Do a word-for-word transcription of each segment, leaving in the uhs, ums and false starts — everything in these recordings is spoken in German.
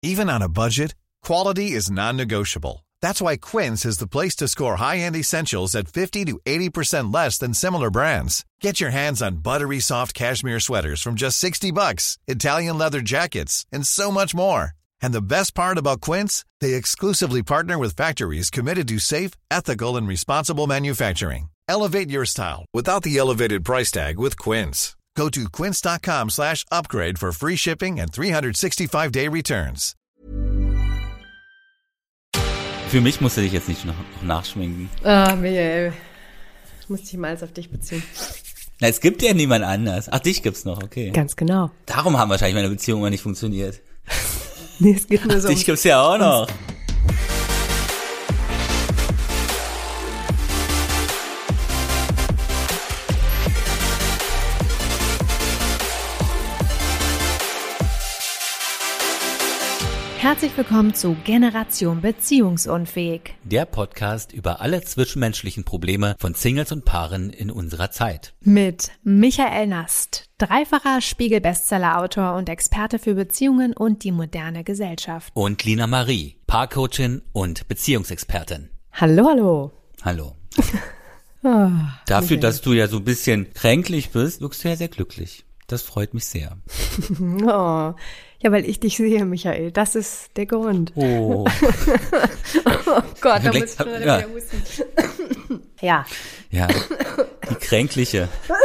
Even on a budget, quality is non-negotiable. That's why Quince is the place to score high-end essentials at fifty to eighty percent less than similar brands. Get your hands on buttery soft cashmere sweaters from just sixty bucks, Italian leather jackets, and so much more. And the best part about Quince, they exclusively partner with factories committed to safe, ethical, and responsible manufacturing. Elevate your style without the elevated price tag with Quince. Go to quince.com slash upgrade for free shipping and three sixty-five day returns. Für mich musst du dich jetzt nicht noch, noch nachschminken. Ah, Michael. Ich muss dich mal auf dich beziehen. Na, es gibt ja niemand anders. Ach, dich gibt's noch, okay. Ganz genau. Darum haben wahrscheinlich meine Beziehungen mal nicht funktioniert. Nee, es geht nur so. Ach, dich gibt's ja auch noch. Herzlich willkommen zu Generation Beziehungsunfähig. Der Podcast über alle zwischenmenschlichen Probleme von Singles und Paaren in unserer Zeit. Mit Michael Nast, dreifacher Spiegel-Bestseller-Autor und Experte für Beziehungen und die moderne Gesellschaft. Und Lina Marie, Paarcoachin und Beziehungsexpertin. Hallo, hallo. Hallo. Oh, Dafür, Michael. dass du ja so ein bisschen kränklich bist, wirkst du ja sehr glücklich. Das freut mich sehr. Oh, ja, weil ich dich sehe, Michael. Das ist der Grund. Oh. Oh Gott, da muss ich schon ja. wieder husten. Ja. Ja, die Kränkliche.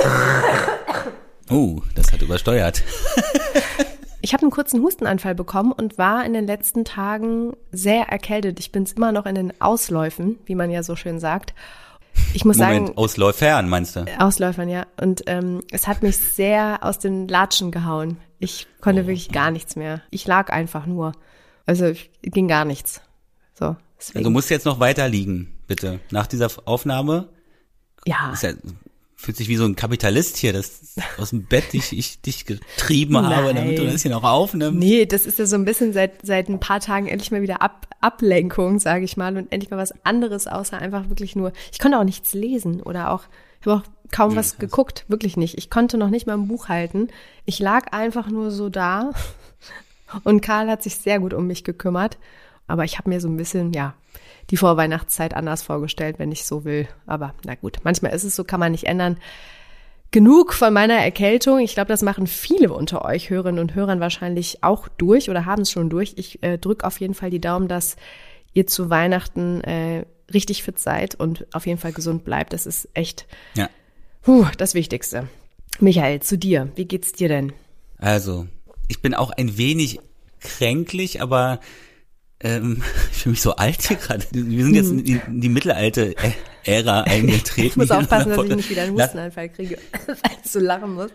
Oh, das hat übersteuert. Ich habe einen kurzen Hustenanfall bekommen und war in den letzten Tagen sehr erkältet. Ich bin es immer noch in den Ausläufen, wie man ja so schön sagt. Ich muss Moment, sagen, Ausläufern meinst du? Ausläufern, ja. Und ähm, es hat mich sehr aus den Latschen gehauen. Ich konnte Oh. wirklich gar nichts mehr. Ich lag einfach nur. Also ich, ging gar nichts. So, deswegen. Also du musst jetzt noch weiter liegen, bitte. Nach dieser Aufnahme. ja. Ist ja, fühlt sich wie so ein Kapitalist hier, das aus dem Bett ich, ich dich getrieben habe, Nein. damit du das hier noch aufnimmst. Nee, das ist ja so ein bisschen seit seit ein paar Tagen endlich mal wieder Ab, Ablenkung, sage ich mal, und endlich mal was anderes, außer einfach wirklich nur, ich konnte auch nichts lesen oder auch, ich habe auch kaum Ja, was krass. geguckt, wirklich nicht. Ich konnte noch nicht mal ein Buch halten. Ich lag einfach nur so da und Karl hat sich sehr gut um mich gekümmert, aber ich habe mir so ein bisschen, ja, die Vorweihnachtszeit anders vorgestellt, wenn ich so will. Aber na gut, manchmal ist es so, kann man nicht ändern. Genug von meiner Erkältung. Ich glaube, das machen viele unter euch Hörerinnen und Hörern wahrscheinlich auch durch oder haben es schon durch. Ich äh, drücke auf jeden Fall die Daumen, dass ihr zu Weihnachten äh, richtig fit seid und auf jeden Fall gesund bleibt. Das ist echt Ja. puh, das Wichtigste. Michael, zu dir. Wie geht's dir denn? Also, ich bin auch ein wenig kränklich, aber ähm, ich fühle mich so alt hier gerade. Wir sind jetzt in die, in die mittelalte Ä- Ära eingetreten. Ich muss hier in aufpassen, dass unserer ich nicht wieder einen Pod- Hustenanfall kriege, weil ich so lachen muss.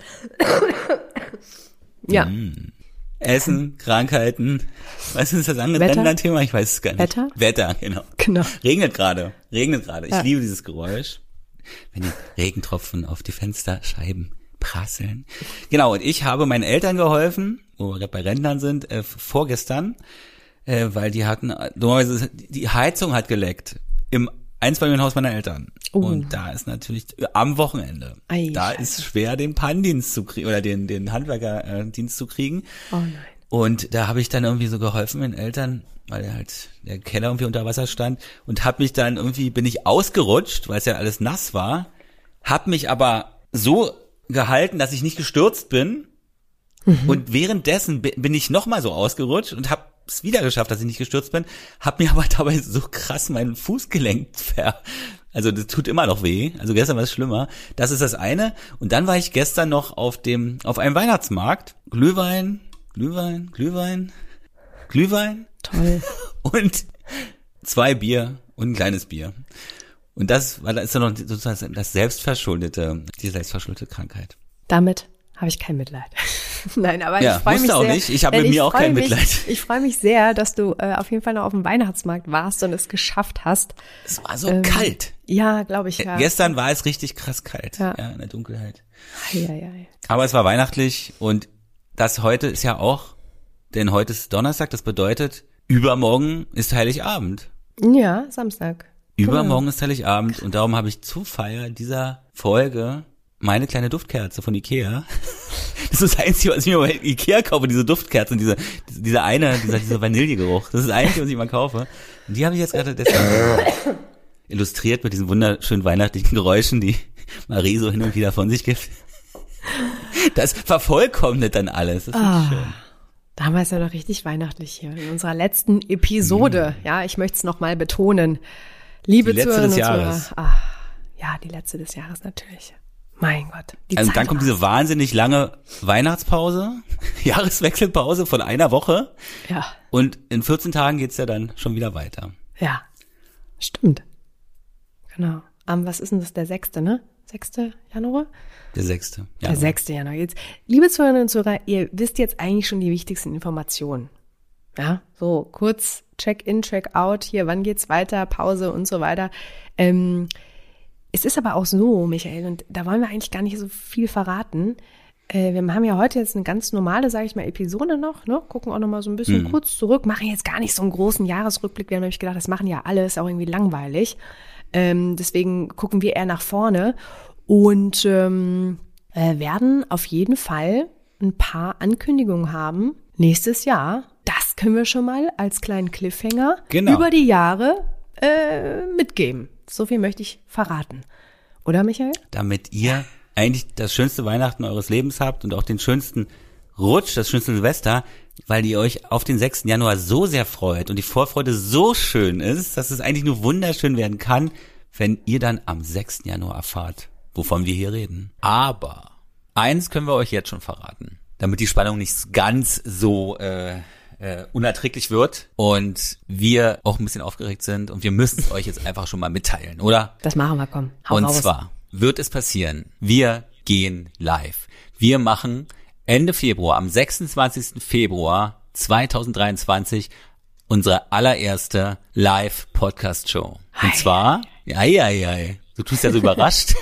Ja. Essen, Krankheiten. Was ist das andere Wetter? Ländern-Thema? Ich weiß es gar nicht. Wetter? Wetter, genau. Genau. Regnet gerade, regnet gerade. Ich Ja. liebe dieses Geräusch, wenn die Regentropfen auf die Fensterscheiben prasseln. Genau, und ich habe meinen Eltern geholfen, wo wir gerade bei Rentnern sind, äh, vorgestern, äh, weil die hatten, normalerweise, die Heizung hat geleckt im Einfamilienhaus meiner Eltern. Oh. Und da ist natürlich am Wochenende, Ei, da Scheiße. ist schwer, den Pannendienst zu kriegen, oder den, den Handwerkerdienst zu kriegen. Oh nein. Und da habe ich dann irgendwie so geholfen den Eltern, weil halt der Keller irgendwie unter Wasser stand, und habe mich dann irgendwie, bin ich ausgerutscht, weil es ja alles nass war, habe mich aber so gehalten, dass ich nicht gestürzt bin. Mhm. Und währenddessen bi- bin ich nochmal so ausgerutscht und habe es wieder geschafft, dass ich nicht gestürzt bin, habe mir aber dabei so krass meinen Fußgelenk ver... Also das tut immer noch weh. Also gestern war es schlimmer. Das ist das eine. Und dann war ich gestern noch auf dem auf einem Weihnachtsmarkt. Glühwein, Glühwein, Glühwein, Glühwein Toll. und zwei Bier und ein kleines Bier. Und das war, das ist dann noch sozusagen das selbstverschuldete, die selbstverschuldete Krankheit. Damit habe ich kein Mitleid. Nein, aber Ja, ich freue musst mich du auch sehr. nicht. Ich habe Denn mit mir auch freu kein mich, Mitleid. Ich freue mich sehr, dass du äh, auf jeden Fall noch auf dem Weihnachtsmarkt warst und es geschafft hast. Es war so Ähm, kalt. Ja, glaube ich, ja. Gestern war es richtig krass kalt. Ja. Ja, in der Dunkelheit. Ei, ei, ei. Aber es war weihnachtlich, und das heute ist ja auch, denn heute ist Donnerstag, das bedeutet, übermorgen ist Heiligabend. Ja, Samstag. Übermorgen ist Heiligabend, und darum habe ich zur Feier dieser Folge meine kleine Duftkerze von Ikea. Das ist das Einzige, was ich mir bei Ikea kaufe, diese Duftkerze, diese, diese eine, dieser, dieser Vanillegeruch. Das ist das Einzige, was ich mal kaufe. Und die habe ich jetzt gerade deswegen illustriert mit diesen wunderschönen weihnachtlichen Geräuschen, die Marie so hin und wieder von sich gibt. Das vervollkommnet dann alles. Das ist ah, schön. Da haben wir es ja noch richtig weihnachtlich hier in unserer letzten Episode. Mhm. Ja, ich möchte es nochmal betonen. Liebe Zuhörerinnen und Zuhörer. Ah, ja, die letzte des Jahres natürlich. Mein Gott. Die also Zeit dann kommt diese wahnsinnig lange Weihnachtspause, Jahreswechselpause von einer Woche. Ja. Und in vierzehn Tagen geht's ja dann schon wieder weiter. Ja, stimmt. Genau. Am, was ist denn das, der sechste, ne? sechste Januar? Der sechste Januar. Der sechste Januar. Jetzt, liebe Zuhörerinnen und Zuhörer, ihr wisst jetzt eigentlich schon die wichtigsten Informationen. Ja, so kurz Check-in, Check-out, hier, wann geht's weiter, Pause und so weiter. Ähm, Es ist aber auch so, Michael, und da wollen wir eigentlich gar nicht so viel verraten. Äh, wir haben ja heute jetzt eine ganz normale, sage ich mal, Episode noch, ne? Gucken auch noch mal so ein bisschen mhm. kurz zurück, machen jetzt gar nicht so einen großen Jahresrückblick. Wir haben nämlich gedacht, das machen ja alle, ist auch irgendwie langweilig. Ähm, deswegen gucken wir eher nach vorne und ähm, äh, werden auf jeden Fall ein paar Ankündigungen haben nächstes Jahr. Das können wir schon mal als kleinen Cliffhanger genau. über die Jahre äh, mitgeben. So viel möchte ich verraten. Oder, Michael? Damit ihr eigentlich das schönste Weihnachten eures Lebens habt und auch den schönsten Rutsch, das schönste Silvester, weil ihr euch auf den sechsten Januar so sehr freut und die Vorfreude so schön ist, dass es eigentlich nur wunderschön werden kann, wenn ihr dann am sechsten Januar erfahrt, wovon wir hier reden. Aber eins können wir euch jetzt schon verraten, damit die Spannung nicht ganz so äh, äh, unerträglich wird und wir auch ein bisschen aufgeregt sind und wir müssen es euch jetzt einfach schon mal mitteilen, oder? Das machen wir, komm. Hau und raus. Zwar wird es passieren, wir gehen live. Wir machen Ende Februar, am sechsundzwanzigsten Februar zweitausenddreiundzwanzig unsere allererste Live-Podcast-Show. Und zwar, ei, ei, ei, du tust ja so überrascht.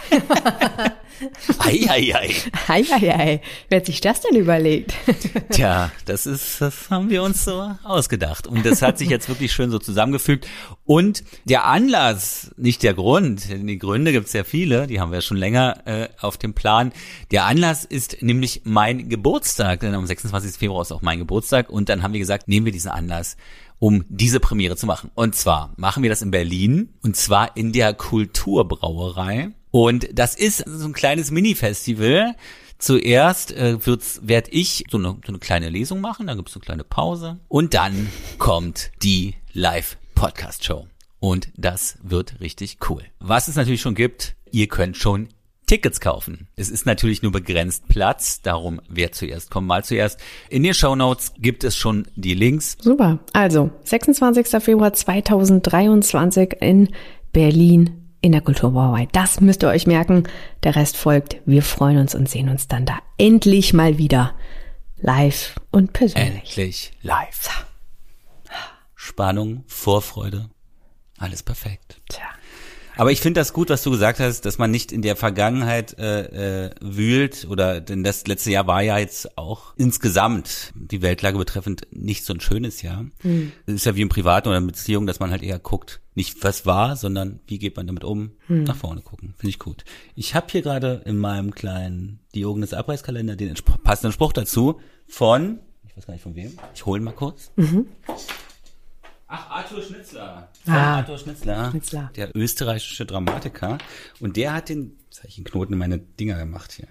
Ei, ei, ei. Ei, ei, ei. Wer hat sich das denn überlegt? Tja, das ist, das haben wir uns so ausgedacht. Und das hat sich jetzt wirklich schön so zusammengefügt. Und der Anlass, nicht der Grund, denn die Gründe gibt es ja viele, die haben wir schon länger äh, auf dem Plan. Der Anlass ist nämlich mein Geburtstag, denn am sechsundzwanzigsten Februar ist auch mein Geburtstag. Und dann haben wir gesagt, nehmen wir diesen Anlass, um diese Premiere zu machen. Und zwar machen wir das in Berlin, und zwar in der Kulturbrauerei. Und das ist so ein kleines Mini-Festival. Zuerst äh, wird's, werd ich so eine, so eine kleine Lesung machen, dann gibt's eine kleine Pause. Und dann kommt die Live-Podcast-Show. Und das wird richtig cool. Was es natürlich schon gibt, ihr könnt schon Tickets kaufen. Es ist natürlich nur begrenzt Platz, darum wer zuerst kommt, mal zuerst. In den Shownotes gibt es schon die Links. Super, also sechsundzwanzigsten Februar zweitausenddreiundzwanzig in Berlin in der Kulturbrauerei. Das müsst ihr euch merken, der Rest folgt. Wir freuen uns und sehen uns dann da endlich mal wieder live und persönlich. Endlich live. Spannung, Vorfreude, alles perfekt. Tja. Aber ich finde das gut, was du gesagt hast, dass man nicht in der Vergangenheit äh, äh, wühlt, oder denn das letzte Jahr war ja jetzt auch insgesamt die Weltlage betreffend nicht so ein schönes Jahr. Mhm. Es ist ja wie im Privaten oder in Beziehungen, dass man halt eher guckt, nicht was war, sondern wie geht man damit um, mhm. nach vorne gucken. Finde ich gut. Ich habe hier gerade in meinem kleinen Diogenes Abreißkalender den entsp- passenden Spruch dazu von, ich weiß gar nicht von wem, ich hole ihn mal kurz. Mhm. Ach, Arthur Schnitzler. Ah, Arthur Schnitzler, Schnitzler, der österreichische Dramatiker. Und der hat den, jetzt habe ich einen Knoten in meine Dinger gemacht hier.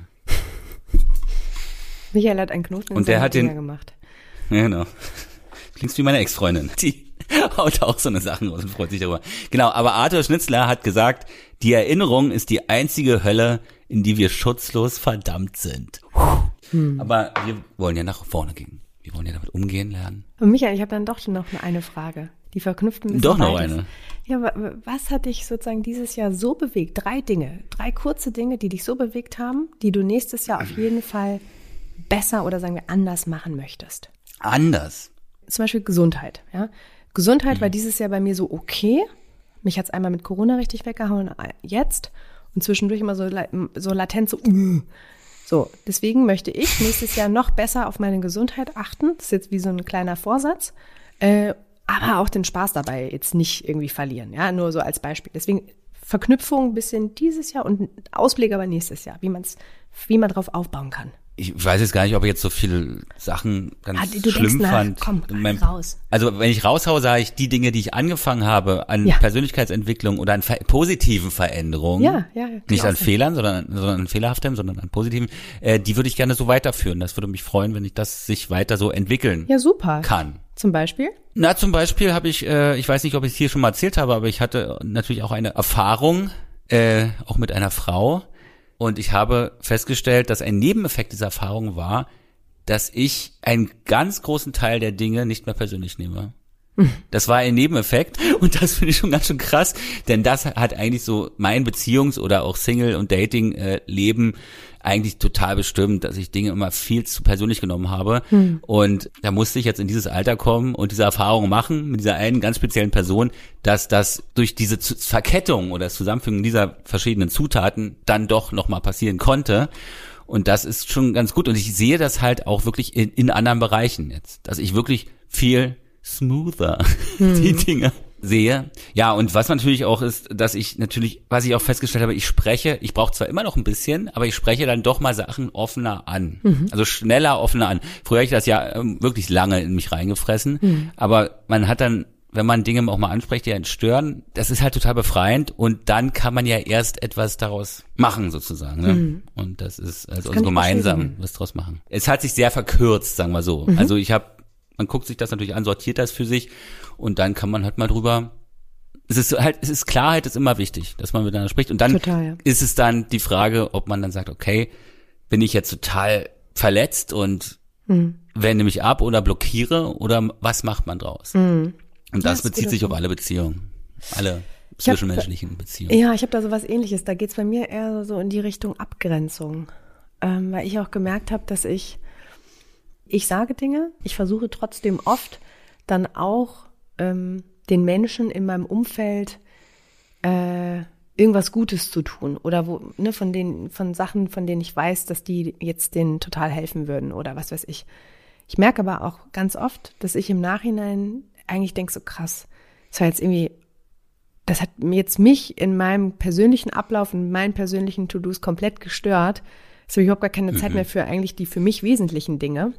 Michael hat einen Knoten in und der seine hat Dinger den, gemacht. Ja, genau. Klingst wie meine Ex-Freundin. Die haut auch so eine Sachen raus und freut sich darüber. Genau, aber Arthur Schnitzler hat gesagt, die Erinnerung ist die einzige Hölle, in die wir schutzlos verdammt sind. Hm. Aber wir wollen ja nach vorne gehen. Wir wollen ja damit umgehen lernen. Und Michael, ich habe dann doch noch eine Frage. Die verknüpft ein bisschen Doch noch beides. eine. Ja, aber was hat dich sozusagen dieses Jahr so bewegt? Drei Dinge, drei kurze Dinge, die dich so bewegt haben, die du nächstes Jahr auf jeden Fall besser oder sagen wir anders machen möchtest. Anders? Zum Beispiel Gesundheit. Ja, Gesundheit mhm. war dieses Jahr bei mir so okay. Mich hat's einmal mit Corona richtig weggehauen, jetzt. Und zwischendurch immer so, so latent so... Uh. So, deswegen möchte ich nächstes Jahr noch besser auf meine Gesundheit achten. Das ist jetzt wie so ein kleiner Vorsatz. Äh, aber auch den Spaß dabei jetzt nicht irgendwie verlieren. Ja, nur so als Beispiel. Deswegen Verknüpfung ein bisschen dieses Jahr und Ausblick aber nächstes Jahr, wie man's, wie man drauf aufbauen kann. Ich weiß jetzt gar nicht, ob ich jetzt so viele Sachen ganz ah, du schlimm denkst fand. Nach, komm, mein, raus. Also wenn ich raushaue, sage ich die Dinge, die ich angefangen habe an Ja. Persönlichkeitsentwicklung oder an ver- positiven Veränderungen, Ja, ja, nicht an klasse. Fehlern, sondern, sondern an fehlerhaftem, sondern an positiven, äh, die würde ich gerne so weiterführen. Das würde mich freuen, wenn ich das sich weiter so entwickeln Ja, super. kann. Zum Beispiel? Na, zum Beispiel habe ich, äh, ich weiß nicht, ob ich es hier schon mal erzählt habe, aber ich hatte natürlich auch eine Erfahrung, äh, auch mit einer Frau. Und ich habe festgestellt, dass ein Nebeneffekt dieser Erfahrung war, dass ich einen ganz großen Teil der Dinge nicht mehr persönlich nehme. Das war ein Nebeneffekt und das finde ich schon ganz schön krass, denn das hat eigentlich so mein Beziehungs- oder auch Single- und Dating-Leben eigentlich total bestimmt, dass ich Dinge immer viel zu persönlich genommen habe. Hm. Und da musste ich jetzt in dieses Alter kommen und diese Erfahrung machen mit dieser einen ganz speziellen Person, dass das durch diese Verkettung oder das Zusammenfügen dieser verschiedenen Zutaten dann doch nochmal passieren konnte. Und das ist schon ganz gut. Und ich sehe das halt auch wirklich in, in anderen Bereichen jetzt, dass ich wirklich viel smoother hm. die Dinge sehe. Ja, und was natürlich auch ist, dass ich natürlich, was ich auch festgestellt habe, ich spreche, ich brauche zwar immer noch ein bisschen, aber ich spreche dann doch mal Sachen offener an. Mhm. Also schneller, offener an. Früher habe ich das ja ähm, wirklich lange in mich reingefressen, mhm. aber man hat dann, wenn man Dinge auch mal anspricht, die einen stören, das ist halt total befreiend und dann kann man ja erst etwas daraus machen sozusagen. Ne? Mhm. Und das ist also, das also gemeinsam was draus machen. Es hat sich sehr verkürzt, sagen wir so. Mhm. Also ich habe Man guckt sich das natürlich an, sortiert das für sich und dann kann man halt mal drüber, es ist halt, es ist Klarheit ist immer wichtig, dass man miteinander spricht und dann total, ja. ist es dann die Frage, ob man dann sagt, okay, bin ich jetzt total verletzt und hm. wende mich ab oder blockiere oder was macht man draus? Hm. Und das, das bezieht sich auf alle Beziehungen, alle zwischenmenschlichen hab, Beziehungen. Ja, ich habe da so was Ähnliches, da geht's bei mir eher so in die Richtung Abgrenzung, ähm, weil ich auch gemerkt habe, dass ich Ich sage Dinge, ich versuche trotzdem oft dann auch ähm, den Menschen in meinem Umfeld äh, irgendwas Gutes zu tun oder wo ne von den von Sachen, von denen ich weiß, dass die jetzt denen total helfen würden oder was weiß ich. Ich merke aber auch ganz oft, dass ich im Nachhinein eigentlich denke, so krass, das war jetzt irgendwie, das hat mir jetzt mich in meinem persönlichen Ablauf, in meinen persönlichen To-Dos komplett gestört. Es habe ich überhaupt gar keine mhm. Zeit mehr für eigentlich die für mich wesentlichen Dinge.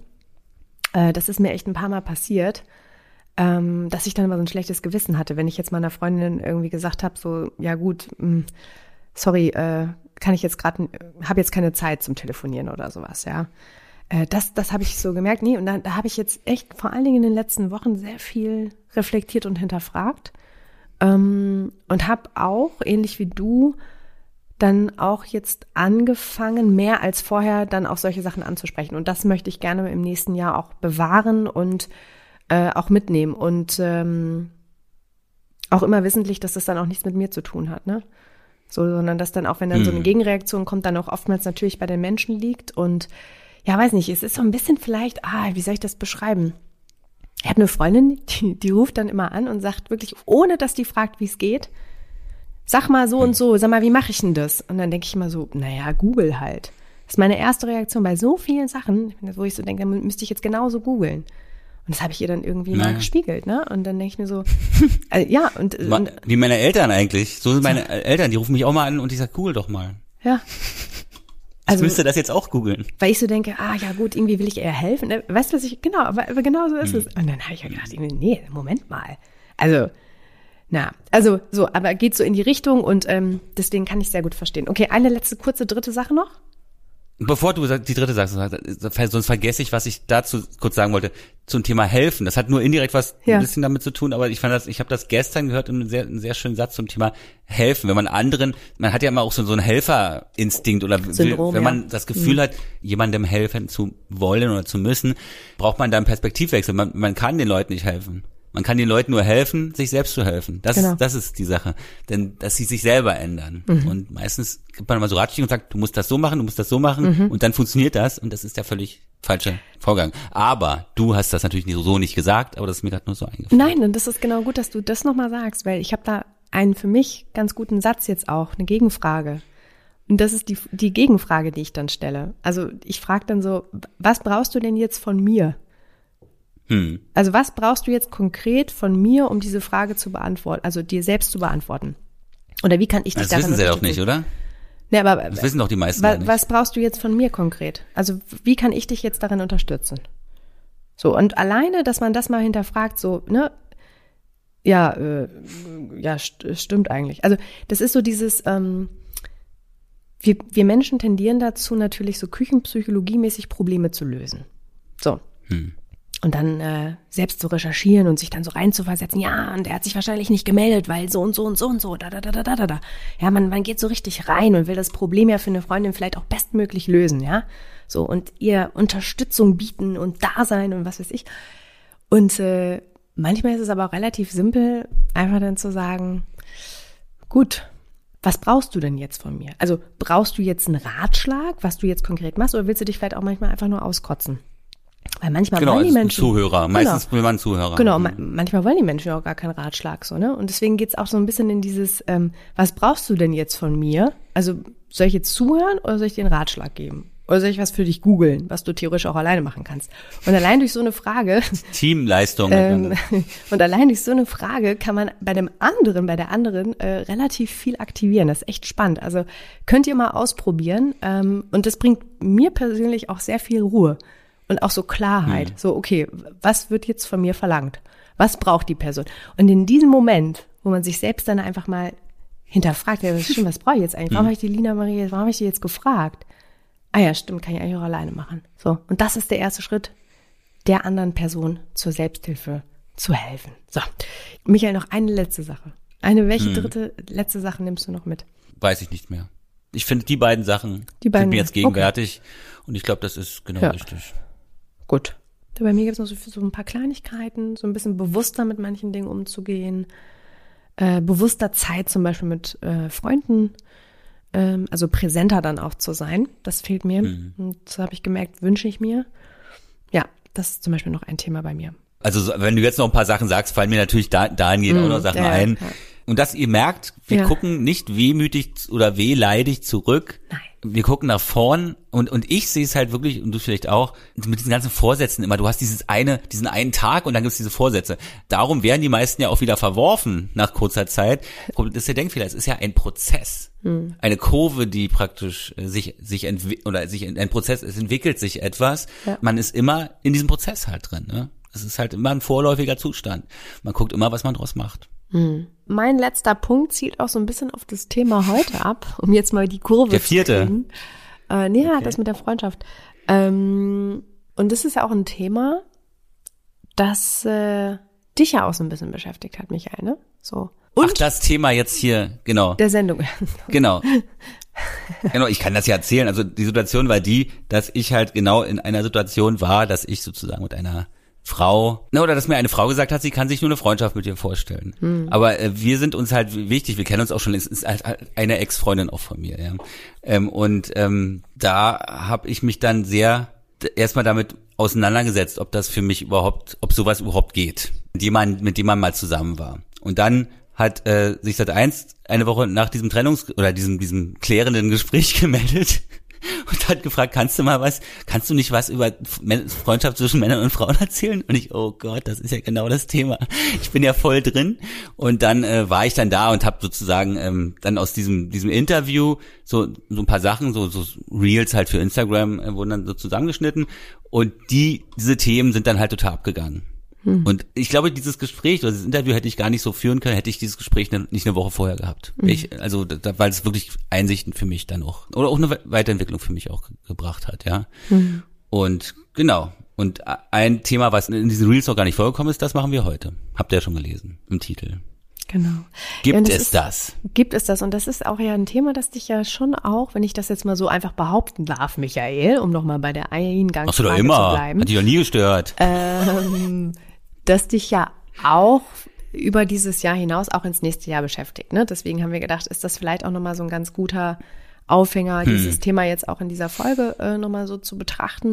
Das ist mir echt ein paar Mal passiert, ähm, dass ich dann immer so ein schlechtes Gewissen hatte, wenn ich jetzt meiner Freundin irgendwie gesagt habe, so, ja gut, mh, sorry, äh, kann ich jetzt gerade, habe jetzt keine Zeit zum Telefonieren oder sowas, ja. Äh, das das habe ich so gemerkt, nee, und da, da habe ich jetzt echt vor allen Dingen in den letzten Wochen sehr viel reflektiert und hinterfragt ähm, und habe auch, ähnlich wie du, dann auch jetzt angefangen, mehr als vorher dann auch solche Sachen anzusprechen. Und das möchte ich gerne im nächsten Jahr auch bewahren und äh, auch mitnehmen. Und ähm, auch immer wissentlich, dass das dann auch nichts mit mir zu tun hat, ne? So, sondern dass dann auch, wenn dann hm. so eine Gegenreaktion kommt, dann auch oftmals natürlich bei den Menschen liegt. Und ja, weiß nicht, es ist so ein bisschen vielleicht, ah, wie soll ich das beschreiben? Ich habe eine Freundin, die, die ruft dann immer an und sagt wirklich, ohne dass die fragt, wie es geht, sag mal so und so, sag mal, wie mache ich denn das? Und dann denke ich immer so, naja, Google halt. Das ist meine erste Reaktion bei so vielen Sachen, wo ich so denke, da müsste ich jetzt genauso googeln. Und das habe ich ihr dann irgendwie naja. mal gespiegelt, ne? Und dann denke ich mir so, also, ja. und, und Wie meine Eltern eigentlich. So sind meine so. Eltern, die rufen mich auch mal an und ich sage, google doch mal. Ja. Also, ich müsste das jetzt auch googeln. Weil ich so denke, ah ja gut, irgendwie will ich eher helfen. Weißt du, was ich, genau, aber, aber genau so ist hm. es. Und dann habe ich ja gedacht, nee, Moment mal. Also, Na, also so, aber geht so in die Richtung und ähm, deswegen kann ich sehr gut verstehen. Okay, eine letzte kurze dritte Sache noch. Bevor du die dritte sagst, sonst vergesse ich, was ich dazu kurz sagen wollte, zum Thema helfen. Das hat nur indirekt was ja. ein bisschen damit zu tun, aber ich fand das, ich habe das gestern gehört, einen sehr, einen sehr schönen Satz zum Thema helfen. Wenn man anderen, man hat ja immer auch so, so einen Helferinstinkt oder Syndrom, will, wenn man ja. das Gefühl mhm. hat, jemandem helfen zu wollen oder zu müssen, braucht man da einen Perspektivwechsel. Man, man kann den Leuten nicht helfen. Man kann den Leuten nur helfen, sich selbst zu helfen. Das, genau. das ist die Sache. Denn, dass sie sich selber ändern. Mhm. Und meistens gibt man immer so Ratschläge und sagt, du musst das so machen, du musst das so machen. Mhm. Und dann funktioniert das. Und das ist der völlig falsche Vorgang. Aber du hast das natürlich so nicht gesagt, aber das ist mir gerade nur so eingefallen. Nein, und das ist genau gut, dass du das nochmal sagst, weil ich habe da einen für mich ganz guten Satz jetzt auch, eine Gegenfrage. Und das ist die, die Gegenfrage, die ich dann stelle. Also ich frage dann so, was brauchst du denn jetzt von mir? Hm. Also was brauchst du jetzt konkret von mir, um diese Frage zu beantworten, also dir selbst zu beantworten? Oder wie kann ich dich Das darin wissen sie doch unterstützen? nicht, oder? Nee, aber Das wissen doch die meisten wa- gar nicht. Was brauchst du jetzt von mir konkret? Also wie kann ich dich jetzt darin unterstützen? So, und alleine, dass man das mal hinterfragt, so, ne, ja, äh, ja, st- stimmt eigentlich. Also das ist so dieses, ähm, wir, wir Menschen tendieren dazu, natürlich so küchenpsychologiemäßig Probleme zu lösen. So. Hm. Und dann äh, selbst zu recherchieren und sich dann so reinzuversetzen, ja, und der hat sich wahrscheinlich nicht gemeldet, weil so und so und so und so, da, da, da, da, da, da. Ja, man, man geht so richtig rein und will das Problem ja für eine Freundin vielleicht auch bestmöglich lösen, ja. So, und ihr Unterstützung bieten und da sein und was weiß ich. Und äh, manchmal ist es aber auch relativ simpel, einfach dann zu sagen, gut, was brauchst du denn jetzt von mir? Also brauchst du jetzt einen Ratschlag, was du jetzt konkret machst, oder willst du dich vielleicht auch manchmal einfach nur auskotzen? Weil manchmal Genau, wollen die als Menschen, Zuhörer. Meistens genau, will man einen Zuhörer. Genau, ma- manchmal wollen die Menschen auch gar keinen Ratschlag, so, ne? Und deswegen geht's auch so ein bisschen in dieses, ähm, was brauchst du denn jetzt von mir? Also soll ich jetzt zuhören oder soll ich dir einen Ratschlag geben? Oder soll ich was für dich googeln, was du theoretisch auch alleine machen kannst? Und allein durch so eine Frage, Teamleistung. ähm, und allein durch so eine Frage kann man bei dem anderen, bei der anderen äh, relativ viel aktivieren. Das ist echt spannend. Also könnt ihr mal ausprobieren. Ähm, und das bringt mir persönlich auch sehr viel Ruhe und auch so Klarheit. Hm. So, okay, was wird jetzt von mir verlangt? Was braucht die Person? Und in diesem Moment, wo man sich selbst dann einfach mal hinterfragt, ja, das stimmt, was brauche ich jetzt eigentlich? Warum habe ich die Lina Marie, warum habe ich die jetzt gefragt? Ah ja, stimmt, kann ich eigentlich auch alleine machen. So, und das ist der erste Schritt, der anderen Person zur Selbsthilfe zu helfen. So, Michael, noch eine letzte Sache. Eine, welche Hm. dritte, letzte Sache nimmst du noch mit? Weiß ich nicht mehr. Ich finde, die beiden Sachen Die beiden, sind mir jetzt gegenwärtig. Und ich glaube, das ist genau Ja. richtig. Gut. Bei mir gibt es noch so, so ein paar Kleinigkeiten, so ein bisschen bewusster mit manchen Dingen umzugehen. Äh, bewusster Zeit zum Beispiel mit äh, Freunden, ähm, also präsenter dann auch zu sein. Das fehlt mir. Mhm. Und das habe ich gemerkt, wünsche ich mir. Ja, das ist zum Beispiel noch ein Thema bei mir. Also so, wenn du jetzt noch ein paar Sachen sagst, fallen mir natürlich da, dahingehend Mhm, auch noch Sachen ja, ein. ja. Und dass ihr merkt, wir Ja. gucken nicht wehmütig oder wehleidig zurück. Nein. Wir gucken nach vorn und und ich sehe es halt wirklich, und du vielleicht auch, mit diesen ganzen Vorsätzen immer. Du hast dieses eine, diesen einen Tag und dann gibt's diese Vorsätze. Darum werden die meisten ja auch wieder verworfen nach kurzer Zeit. Das ist der Denkfehler. Es ist ja ein Prozess. Hm. Eine Kurve, die praktisch äh, sich sich entwickelt, oder sich ein Prozess, es entwickelt sich etwas. Ja. Man ist immer in diesem Prozess halt drin, ne? Es ist halt immer ein vorläufiger Zustand. Man guckt immer, was man draus macht. Hm. Mein letzter Punkt zielt auch so ein bisschen auf das Thema heute ab, um jetzt mal die Kurve Der vierte. zu kriegen. Äh, nee, ja, Okay. das mit der Freundschaft. Ähm, und das ist ja auch ein Thema, das äh, dich ja auch so ein bisschen beschäftigt hat, Michael, ne? So. Und Ach, das Thema jetzt hier, genau. der Sendung. Genau. Genau, ich kann das ja erzählen. Also die Situation war die, dass ich halt genau in einer Situation war, dass ich sozusagen mit einer Frau, na, oder dass mir eine Frau gesagt hat, sie kann sich nur eine Freundschaft mit dir vorstellen. Hm. Aber äh, wir sind uns halt wichtig, wir kennen uns auch schon, es ist halt eine Ex-Freundin auch von mir. Ja. Ähm, und ähm, da habe ich mich dann sehr d- erstmal damit auseinandergesetzt, ob das für mich überhaupt, ob sowas überhaupt geht, mit jemand, mit dem man mal zusammen war. Und dann hat äh, sich Sat eins eine Woche nach diesem Trennungs- oder diesem diesem klärenden Gespräch gemeldet und hat gefragt, kannst du mal was, kannst du nicht was über Freundschaft zwischen Männern und Frauen erzählen? Und ich, oh Gott, das ist ja genau das Thema. Ich bin ja voll drin. Und dann äh, war ich dann da und habe sozusagen ähm, dann aus diesem diesem Interview so so ein paar Sachen, so so Reels halt für Instagram äh, wurden dann so zusammengeschnitten. Und die diese Themen sind dann halt total abgegangen. Hm. Und ich glaube, dieses Gespräch oder dieses Interview hätte ich gar nicht so führen können, hätte ich dieses Gespräch ne, nicht eine Woche vorher gehabt. Hm. Ich, also, da, weil es wirklich Einsichten für mich dann auch, oder auch eine Weiterentwicklung für mich auch ge- gebracht hat, ja. Hm. Und genau. Und ein Thema, was in diesen Reels noch gar nicht vorgekommen ist, das machen wir heute. Habt ihr ja schon gelesen im Titel. Genau. Gibt Ja, und es ist, das? Gibt es das? Und das ist auch ja ein Thema, das dich ja schon auch, wenn ich das jetzt mal so einfach behaupten darf, Michael, um nochmal bei der Eingangsfrage Machst du doch zu immer. bleiben. Hat dich doch nie gestört. Ähm, dass dich ja auch über dieses Jahr hinaus auch ins nächste Jahr beschäftigt. Ne? Deswegen haben wir gedacht, ist das vielleicht auch nochmal so ein ganz guter Aufhänger, hm. dieses Thema jetzt auch in dieser Folge äh, nochmal so zu betrachten.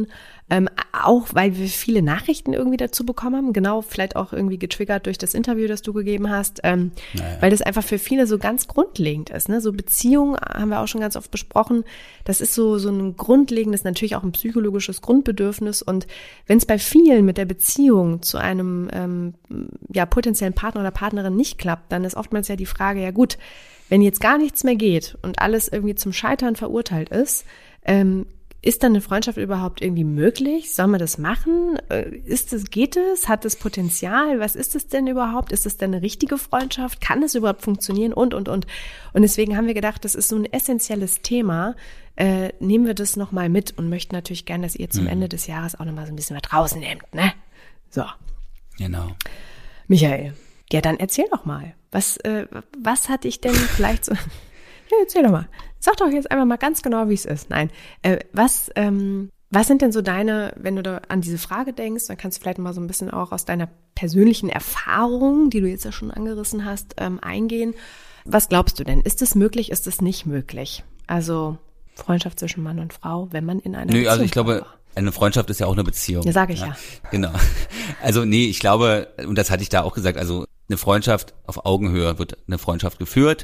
Ähm, auch weil wir viele Nachrichten irgendwie dazu bekommen haben, genau, vielleicht auch irgendwie getriggert durch das Interview, das du gegeben hast, ähm, naja. weil das einfach für viele so ganz grundlegend ist. Ne? So Beziehung haben wir auch schon ganz oft besprochen. Das ist so so ein grundlegendes, natürlich auch ein psychologisches Grundbedürfnis. Und wenn es bei vielen mit der Beziehung zu einem ähm, ja potenziellen Partner oder Partnerin nicht klappt, dann ist oftmals ja die Frage, ja gut, wenn jetzt gar nichts mehr geht und alles irgendwie zum Scheitern verurteilt ist, ähm, ist dann eine Freundschaft überhaupt irgendwie möglich? Soll man das machen? Ist es, geht es? Hat es Potenzial? Was ist es denn überhaupt? Ist es denn eine richtige Freundschaft? Kann es überhaupt funktionieren? Und, und, und. Und deswegen haben wir gedacht, das ist so ein essentielles Thema. Äh, nehmen wir das nochmal mit und möchten natürlich gerne, dass ihr zum mhm. Ende des Jahres auch nochmal so ein bisschen was rausnehmt, ne? So. Genau. Michael, ja, dann erzähl doch mal. Was, äh, was hat dich denn vielleicht so... Ja, erzähl doch mal. Sag doch jetzt einfach mal ganz genau, wie es ist. Nein, äh, was, ähm, was sind denn so deine, wenn du da an diese Frage denkst, dann kannst du vielleicht mal so ein bisschen auch aus deiner persönlichen Erfahrung, die du jetzt ja schon angerissen hast, ähm, eingehen. Was glaubst du denn? Ist es möglich, ist es nicht möglich? Also Freundschaft zwischen Mann und Frau, wenn man in einer Nö, Beziehung also ich glaube, war. Eine Freundschaft ist ja auch eine Beziehung. Ja, sage ich ja. ja. Genau. Also nee, ich glaube, und das hatte ich da auch gesagt, also eine Freundschaft auf Augenhöhe wird eine Freundschaft geführt.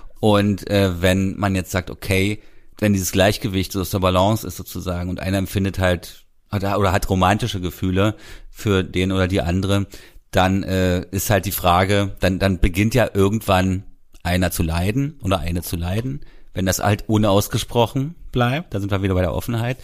Und äh, wenn man jetzt sagt, okay, wenn dieses Gleichgewicht so aus der Balance ist sozusagen und einer empfindet halt oder, oder hat romantische Gefühle für den oder die andere, dann äh, ist halt die Frage, dann dann beginnt ja irgendwann einer zu leiden oder eine zu leiden, wenn das halt unausgesprochen bleibt, da sind wir wieder bei der Offenheit.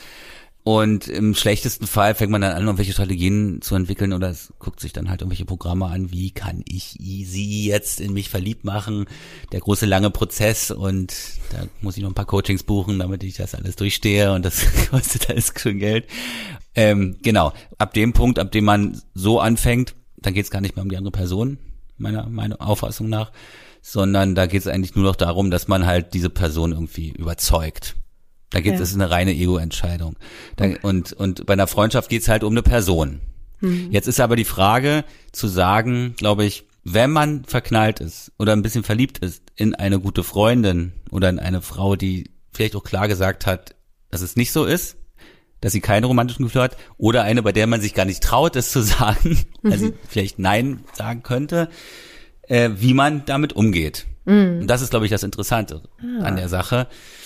Und im schlechtesten Fall fängt man dann an, irgendwelche Strategien zu entwickeln oder es guckt sich dann halt irgendwelche Programme an, wie kann ich sie jetzt in mich verliebt machen, der große lange Prozess und da muss ich noch ein paar Coachings buchen, damit ich das alles durchstehe und das kostet alles schon Geld. Ähm, genau, ab dem Punkt, ab dem man so anfängt, dann geht es gar nicht mehr um die andere Person, meiner, meiner Auffassung nach, sondern da geht es eigentlich nur noch darum, dass man halt diese Person irgendwie überzeugt. Da geht es, ja. Das ist eine reine Ego-Entscheidung. Da, okay. Und und bei einer Freundschaft geht es halt um eine Person. Mhm. Jetzt ist aber die Frage zu sagen, glaube ich, wenn man verknallt ist oder ein bisschen verliebt ist in eine gute Freundin oder in eine Frau, die vielleicht auch klar gesagt hat, dass es nicht so ist, dass sie keine romantischen Gefühle hat, oder eine, bei der man sich gar nicht traut, es zu sagen, mhm. also vielleicht Nein sagen könnte, äh, wie man damit umgeht. Mhm. Und das ist, glaube ich, das Interessante ah. an der Sache.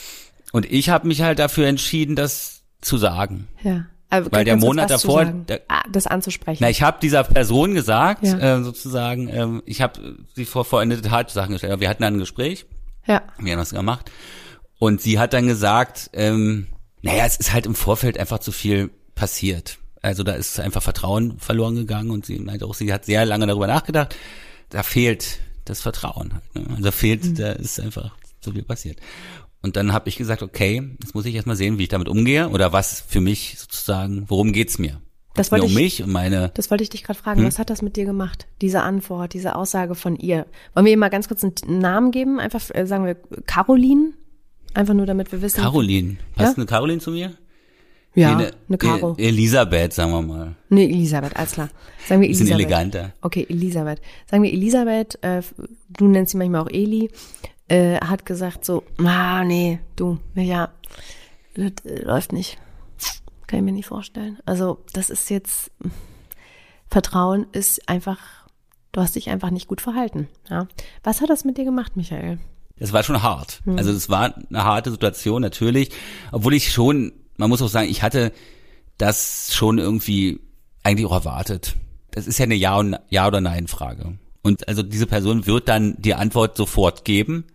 Und ich habe mich halt dafür entschieden, das zu sagen. Ja. Aber weil der Monat davor, der, ah, das anzusprechen. Na, ich habe dieser Person gesagt, ja. äh, sozusagen, äh, ich habe sie vor vollendete Tatsachen gestellt. Wir hatten dann ein Gespräch, ja. wir haben das gemacht, und sie hat dann gesagt, ähm, naja, es ist halt im Vorfeld einfach zu viel passiert. Also da ist einfach Vertrauen verloren gegangen und sie meinte auch, sie hat sehr lange darüber nachgedacht. Da fehlt das Vertrauen halt. Ne? Also da fehlt, mhm. da ist einfach zu viel passiert. Und dann habe ich gesagt, okay, jetzt muss ich erstmal sehen, wie ich damit umgehe oder was für mich sozusagen, worum geht's mir? Das wollte mir um ich, mich und meine. Das wollte ich dich gerade fragen. Hm? Was hat das mit dir gemacht? Diese Antwort, diese Aussage von ihr. Wollen wir ihr mal ganz kurz einen Namen geben? Einfach äh, sagen wir Caroline. Einfach nur, damit wir wissen. Caroline. Passt ja? eine Caroline zu mir? Ja, nee, eine, eine Caro. Elisabeth, sagen wir mal. Nee, Elisabeth, alles klar. Sagen wir Elisabeth. Bisschen eleganter. Okay, Elisabeth. Sagen wir Elisabeth, äh, du nennst sie manchmal auch Eli. Äh, hat gesagt so, ah nee, du, ja, das äh, läuft nicht. Kann ich mir nicht vorstellen. Also das ist jetzt, Vertrauen ist einfach, du hast dich einfach nicht gut verhalten. Ja. Was hat das mit dir gemacht, Michael? Es war schon hart. Hm. Also es war eine harte Situation, natürlich. Obwohl ich schon, man muss auch sagen, ich hatte das schon irgendwie eigentlich auch erwartet. Das ist ja eine Ja- und Ja- oder Nein-Frage. Und also diese Person wird dann die Antwort sofort geben.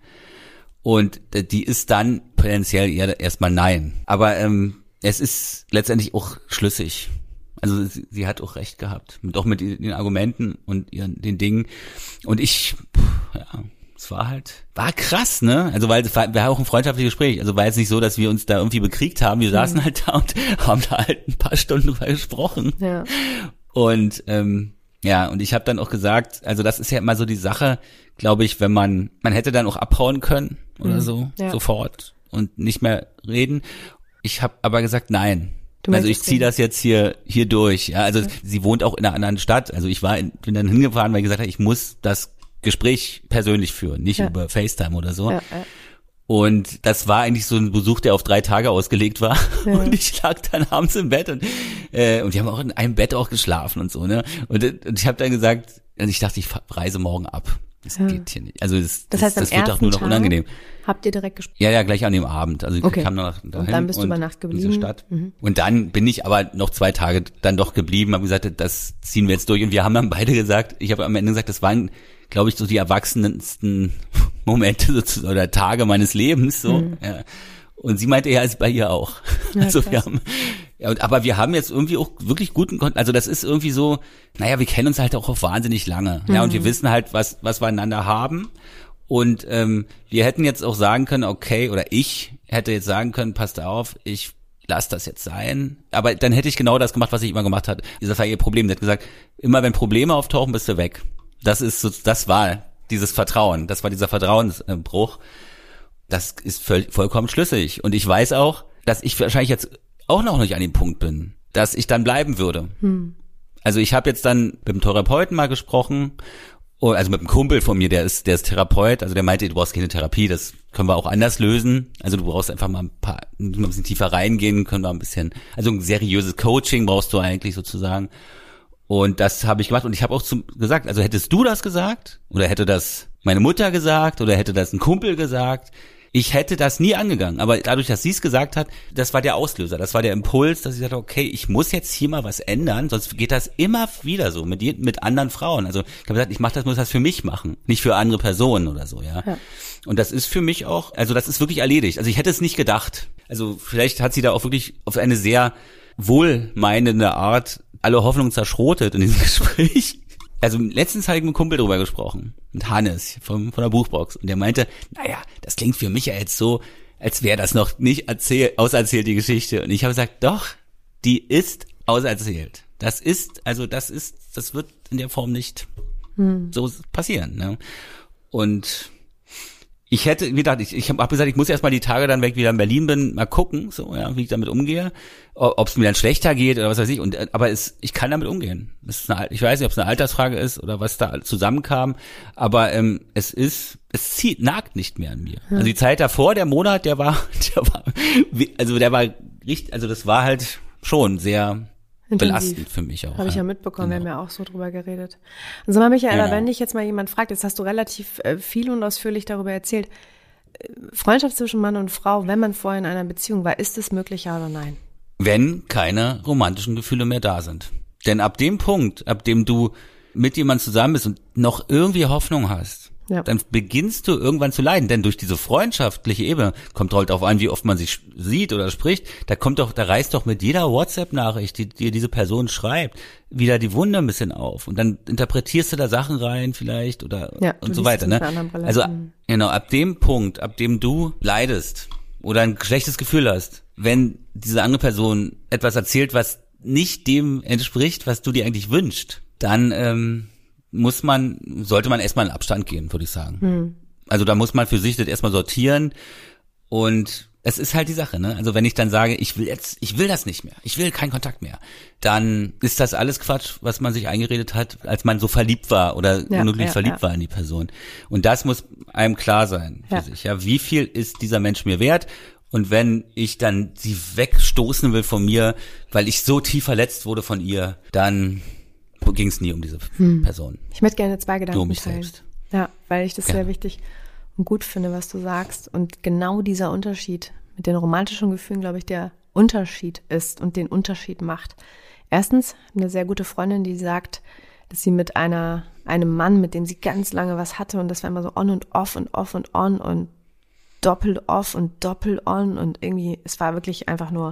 Und die ist dann potenziell eher erstmal Nein. Aber ähm, es ist letztendlich auch schlüssig. Also sie, sie hat auch recht gehabt. Mit, auch mit den Argumenten und ihren, den Dingen. Und ich, ja, es war halt, war krass, ne? Also weil es war, war auch ein freundschaftliches Gespräch. Also war jetzt nicht so, dass wir uns da irgendwie bekriegt haben. Wir mhm. saßen halt da und haben da halt ein paar Stunden drüber gesprochen. Ja. Und ähm, ja, und ich habe dann auch gesagt, also das ist ja immer so die Sache, glaube ich, wenn man, man hätte dann auch abhauen können oder mhm. so, ja. sofort und nicht mehr reden. Ich habe aber gesagt, nein. Also ich ziehe das jetzt hier hier durch. Ja, also ja. sie wohnt auch in einer anderen Stadt. Also ich war in, bin dann hingefahren, weil ich gesagt habe, ich muss das Gespräch persönlich führen, nicht ja. über FaceTime oder so. Ja, ja. Und das war eigentlich so ein Besuch, der auf drei Tage ausgelegt war. Ja. Und ich lag dann abends im Bett und äh, und die haben auch in einem Bett auch geschlafen und so, ne? Und, und ich habe dann gesagt, also ich dachte, ich reise morgen ab. Das ja. geht hier nicht. Also das, das, heißt, das, das wird doch nur noch unangenehm. Habt ihr direkt gesprochen? Ja, ja, gleich an dem Abend. Also ich okay. kam noch dahin. Und dann bist du über Nacht geblieben. Diese Stadt. Mhm. Und dann bin ich aber noch zwei Tage dann doch geblieben, habe gesagt, das ziehen wir jetzt durch. Und wir haben dann beide gesagt, ich habe am Ende gesagt, das waren, glaube ich, so die erwachsensten Momente sozusagen, oder Tage meines Lebens. So. Mhm. Ja. Und sie meinte, ja, ist bei ihr auch. Ja, also krass. wir haben, ja, und, aber wir haben jetzt irgendwie auch wirklich guten Kontakt. Also das ist irgendwie so, naja, wir kennen uns halt auch wahnsinnig lange. Mhm. Ja, und wir wissen halt, was was wir einander haben. Und ähm, wir hätten jetzt auch sagen können, okay, oder ich hätte jetzt sagen können, passt auf, ich lass das jetzt sein. Aber dann hätte ich genau das gemacht, was ich immer gemacht hatte. Das war ihr Problem. Sie hat gesagt, immer wenn Probleme auftauchen, bist du weg. Das ist so, das war dieses Vertrauen. Das war dieser Vertrauensbruch. Das ist voll, vollkommen schlüssig. Und ich weiß auch, dass ich wahrscheinlich jetzt auch noch nicht an dem Punkt bin, dass ich dann bleiben würde. Hm. Also ich habe jetzt dann mit dem Therapeuten mal gesprochen, also mit einem Kumpel von mir, der ist, der ist Therapeut, also der meinte, du brauchst keine Therapie, das können wir auch anders lösen. Also du brauchst einfach mal ein paar, ein bisschen tiefer reingehen, können wir ein bisschen, also ein seriöses Coaching brauchst du eigentlich sozusagen. Und das habe ich gemacht und ich habe auch zum, gesagt, also hättest du das gesagt oder hätte das meine Mutter gesagt oder hätte das ein Kumpel gesagt, ich hätte das nie angegangen, aber dadurch, dass sie es gesagt hat, das war der Auslöser, das war der Impuls, dass ich dachte, okay, ich muss jetzt hier mal was ändern, sonst geht das immer wieder so mit mit anderen Frauen. Also ich habe gesagt, ich mache das, muss das für mich machen, nicht für andere Personen oder so, ja? ja. Und das ist für mich auch, also das ist wirklich erledigt. Also ich hätte es nicht gedacht. Also vielleicht hat sie da auch wirklich auf eine sehr wohlmeinende Art alle Hoffnung zerschrotet in diesem Gespräch. Also letztens habe ich mit einem Kumpel drüber gesprochen, mit Hannes von, von der Buchbox. Und der meinte, naja, das klingt für mich ja jetzt so, als wäre das noch nicht erzählt, auserzählt, die Geschichte. Und ich habe gesagt, doch, die ist auserzählt. Das ist, also das ist, das wird in der Form nicht hm. so passieren. Ne? Und ich hätte, wie gesagt, ich, ich habe gesagt, ich muss erstmal die Tage dann weg, wieder in Berlin bin, mal gucken, so, ja, wie ich damit umgehe, ob es mir dann schlechter geht oder was weiß ich. Und aber es, ich kann damit umgehen. Das ist eine, ich weiß nicht, ob es eine Altersfrage ist oder was da zusammenkam, aber ähm, es ist, es zieht, nagt nicht mehr an mir. Hm. Also die Zeit davor, der Monat, der war, der war, also der war richtig, also das war halt schon sehr intensiv. Belastend für mich auch. Habe ich ja mitbekommen, genau. Wir haben ja auch so drüber geredet. Also mal Michaela, genau. Wenn dich jetzt mal jemand fragt, jetzt hast du relativ äh, viel und ausführlich darüber erzählt, Freundschaft zwischen Mann und Frau, wenn man vorher in einer Beziehung war, ist es möglich, ja oder nein? Wenn keine romantischen Gefühle mehr da sind. Denn ab dem Punkt, ab dem du mit jemandem zusammen bist und noch irgendwie Hoffnung hast, ja. dann beginnst du irgendwann zu leiden. Denn durch diese freundschaftliche Ebene kommt halt darauf an, wie oft man sich sieht oder spricht, da kommt doch, da reißt doch mit jeder WhatsApp-Nachricht, die dir diese Person schreibt, wieder die Wunde ein bisschen auf. Und dann interpretierst du da Sachen rein vielleicht oder ja, und so weiter. Ne? Also genau, ab dem Punkt, ab dem du leidest oder ein schlechtes Gefühl hast, wenn diese andere Person etwas erzählt, was nicht dem entspricht, was du dir eigentlich wünschst, dann ähm, muss man, sollte man erstmal in Abstand gehen, würde ich sagen. Hm. Also da muss man für sich das erstmal sortieren und es ist halt die Sache, ne? Also wenn ich dann sage, ich will jetzt, ich will das nicht mehr, ich will keinen Kontakt mehr, dann ist das alles Quatsch, was man sich eingeredet hat, als man so verliebt war oder ja, unglücklich ja, verliebt ja. war in die Person. Und das muss einem klar sein für ja. sich. Ja, wie viel ist dieser Mensch mir wert? Und wenn ich dann sie wegstoßen will von mir, weil ich so tief verletzt wurde von ihr, dann ging es nie um diese hm. Person. Ich möchte gerne zwei Gedanken Nur um mich teilen. Selbst. Ja, weil ich das gerne. Sehr wichtig und gut finde, was du sagst. Und genau dieser Unterschied mit den romantischen Gefühlen, glaube ich, der Unterschied ist und den Unterschied macht. Erstens, eine sehr gute Freundin, die sagt, dass sie mit einer einem Mann, mit dem sie ganz lange was hatte, und das war immer so on und off und off und on und doppelt off und doppelt on und irgendwie, es war wirklich einfach nur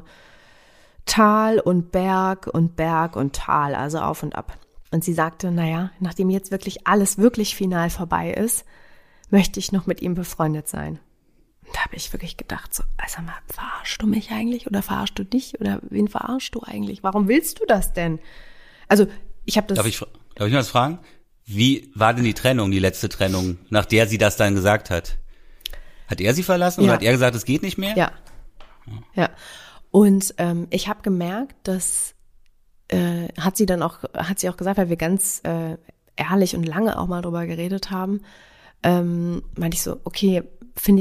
Tal und Berg und Berg und Tal, also auf und ab. Und sie sagte, naja, nachdem jetzt wirklich alles wirklich final vorbei ist, möchte ich noch mit ihm befreundet sein. Und da habe ich wirklich gedacht, so, also mal, verarschst du mich eigentlich oder verarschst du dich oder wen verarschst du eigentlich? Warum willst du das denn? Also ich habe das... Darf ich, darf ich mal was fragen? Wie war denn die Trennung, die letzte Trennung, nach der sie das dann gesagt hat? Hat er sie verlassen oder ja. hat er gesagt, es geht nicht mehr? Ja, ja. Und ähm, ich habe gemerkt, dass äh, hat sie dann auch, hat sie auch gesagt, weil wir ganz äh, ehrlich und lange auch mal drüber geredet haben, ähm, meinte ich so, okay, finde ich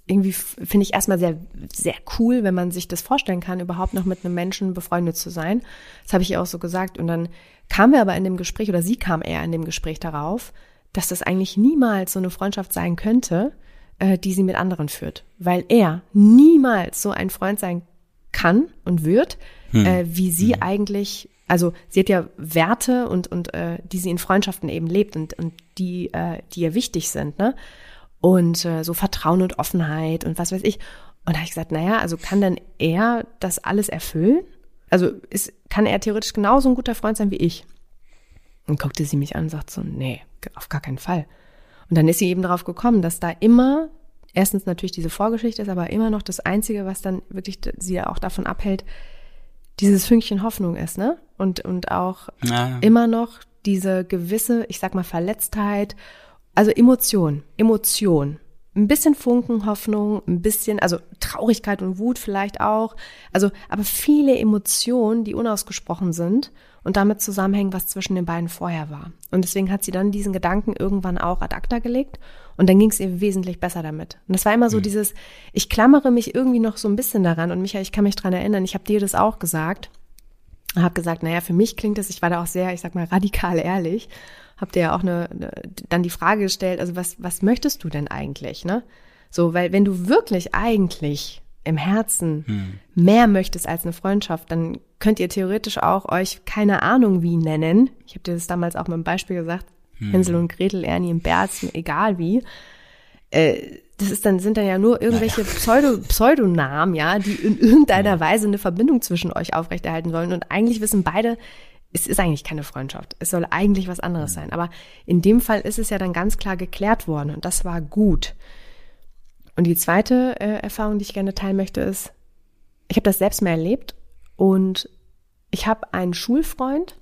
irgendwie, finde ich erstmal sehr, sehr cool, wenn man sich das vorstellen kann, überhaupt noch mit einem Menschen befreundet zu sein. Das habe ich ihr auch so gesagt. Und dann kamen wir aber in dem Gespräch, oder sie kam eher in dem Gespräch darauf, dass das eigentlich niemals so eine Freundschaft sein könnte, äh, die sie mit anderen führt. Weil er niemals so ein Freund sein kann und wird, hm. äh, wie sie hm. eigentlich, also sie hat ja Werte und, und äh, die sie in Freundschaften eben lebt und, und die, äh, die ihr wichtig sind, ne? Und äh, so Vertrauen und Offenheit und was weiß ich. Und da habe ich gesagt, naja, also kann denn er das alles erfüllen? Also ist, kann er theoretisch genauso ein guter Freund sein wie ich? Und guckte sie mich an und sagt so, nee, auf gar keinen Fall. Und dann ist sie eben darauf gekommen, dass da immer, erstens natürlich diese Vorgeschichte ist, aber immer noch das Einzige, was dann wirklich sie auch davon abhält, dieses Fünkchen Hoffnung ist, ne? Und, und auch ja. immer noch diese gewisse, ich sag mal, Verletztheit. Also Emotion, Emotion, ein bisschen Funken, Hoffnung, ein bisschen, also Traurigkeit und Wut vielleicht auch, also aber viele Emotionen, die unausgesprochen sind und damit zusammenhängen, was zwischen den beiden vorher war. Und deswegen hat sie dann diesen Gedanken irgendwann auch ad acta gelegt und dann ging es ihr wesentlich besser damit. Und das war immer so mhm. dieses, ich klammere mich irgendwie noch so ein bisschen daran und Michael, ich kann mich dran erinnern, ich habe dir das auch gesagt, habe gesagt, naja, für mich klingt das, ich war da auch sehr, ich sag mal, radikal ehrlich, habt ihr ja auch eine, eine, dann die Frage gestellt, also was, was möchtest du denn eigentlich, ne? So, weil wenn du wirklich eigentlich im Herzen hm. mehr möchtest als eine Freundschaft, dann könnt ihr theoretisch auch euch keine Ahnung wie nennen. Ich habe dir das damals auch mit einem Beispiel gesagt, hm. Hänsel und Gretel, Ernie und Bert, egal wie. Äh, das ist dann, sind dann ja nur irgendwelche naja. Pseudo, Pseudonamen, ja, die in irgendeiner ja. Weise eine Verbindung zwischen euch aufrechterhalten sollen. Und eigentlich wissen beide, es ist eigentlich keine Freundschaft. Es soll eigentlich was anderes sein. Aber in dem Fall ist es ja dann ganz klar geklärt worden und das war gut. Und die zweite äh, Erfahrung, die ich gerne teilen möchte, ist, ich habe das selbst mal erlebt und ich habe einen Schulfreund,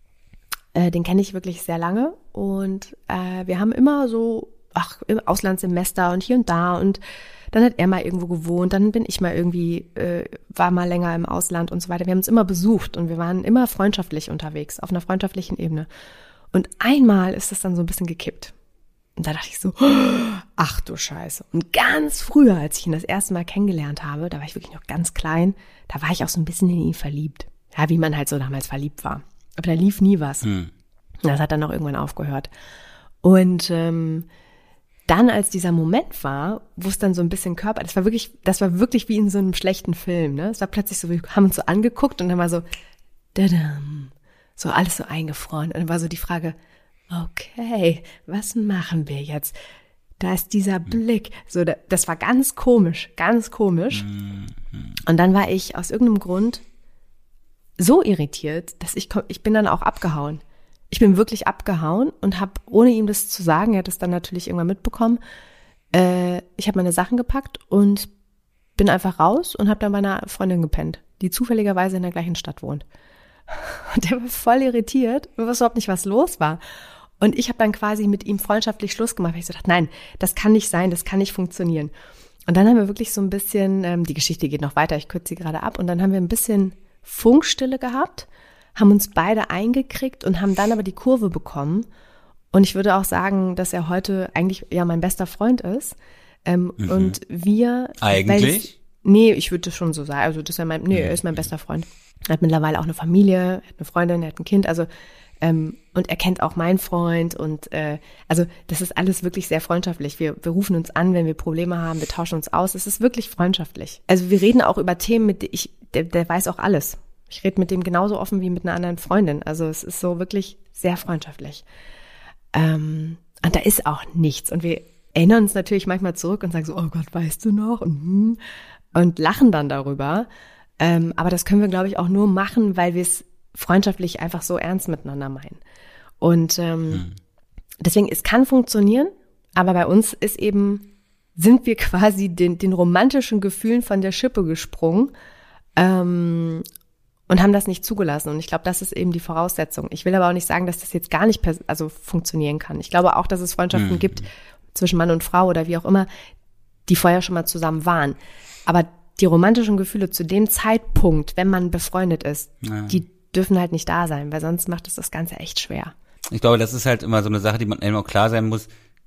äh, den kenne ich wirklich sehr lange und äh, wir haben immer so, ach, im Auslandssemester und hier und da und dann hat er mal irgendwo gewohnt, dann bin ich mal irgendwie, äh, war mal länger im Ausland und so weiter. Wir haben uns immer besucht und wir waren immer freundschaftlich unterwegs, auf einer freundschaftlichen Ebene. Und einmal ist es dann so ein bisschen gekippt. Und da dachte ich so, ach du Scheiße. Und ganz früher, als ich ihn das erste Mal kennengelernt habe, da war ich wirklich noch ganz klein, da war ich auch so ein bisschen in ihn verliebt. Ja, wie man halt so damals verliebt war. Aber da lief nie was. Hm. Das hat dann auch irgendwann aufgehört. Und ähm, dann, als dieser Moment war, wo es dann so ein bisschen Körper, das war wirklich, das war wirklich wie in so einem schlechten Film, ne? Es war plötzlich so, wir haben uns so angeguckt und dann war so, dadam, so alles so eingefroren. Und dann war so die Frage, okay, was machen wir jetzt? Da ist dieser Blick, so, das war ganz komisch, ganz komisch. Und dann war ich aus irgendeinem Grund so irritiert, dass ich, ich bin dann auch abgehauen. Ich bin wirklich abgehauen und habe, ohne ihm das zu sagen, er hat es dann natürlich irgendwann mitbekommen, äh, ich habe meine Sachen gepackt und bin einfach raus und habe dann bei einer Freundin gepennt, die zufälligerweise in der gleichen Stadt wohnt. Und der war voll irritiert, ich wusste überhaupt nicht, was los war. Und ich habe dann quasi mit ihm freundschaftlich Schluss gemacht, weil ich so dachte, nein, das kann nicht sein, das kann nicht funktionieren. Und dann haben wir wirklich so ein bisschen, ähm, die Geschichte geht noch weiter, ich kürze sie gerade ab, und dann haben wir ein bisschen Funkstille gehabt, haben uns beide eingekriegt und haben dann aber die Kurve bekommen. Und ich würde auch sagen, dass er heute eigentlich ja mein bester Freund ist. Ähm, mhm. Und wir... Eigentlich? Ich, nee, ich würde das schon so sagen. Also das ist ja mein, nee, er ist mein bester Freund. Er hat mittlerweile auch eine Familie, er hat eine Freundin, er hat ein Kind. Also ähm, und er kennt auch meinen Freund. Und äh, also das ist alles wirklich sehr freundschaftlich. Wir, wir rufen uns an, wenn wir Probleme haben. Wir tauschen uns aus. Es ist wirklich freundschaftlich. Also wir reden auch über Themen, mit denen ich... Der, der weiß auch alles. Ich rede mit dem genauso offen wie mit einer anderen Freundin. Also es ist so wirklich sehr freundschaftlich. Ähm, und da ist auch nichts. Und wir erinnern uns natürlich manchmal zurück und sagen so, oh Gott, weißt du noch? Und, und lachen dann darüber. Ähm, aber das können wir, glaube ich, auch nur machen, weil wir es freundschaftlich einfach so ernst miteinander meinen. Und ähm, hm. deswegen, es kann funktionieren, aber bei uns ist eben, sind wir quasi den, den romantischen Gefühlen von der Schippe gesprungen. Ähm, Und haben das nicht zugelassen. Und ich glaube, das ist eben die Voraussetzung. Ich will aber auch nicht sagen, dass das jetzt gar nicht pers- also funktionieren kann. Ich glaube auch, dass es Freundschaften mhm. gibt zwischen Mann und Frau oder wie auch immer, die vorher schon mal zusammen waren. Aber die romantischen Gefühle zu dem Zeitpunkt, wenn man befreundet ist, ja. die dürfen halt nicht da sein, weil sonst macht es das Ganze echt schwer. Ich glaube, das ist halt immer so eine Sache, die man eben auch klar sein muss.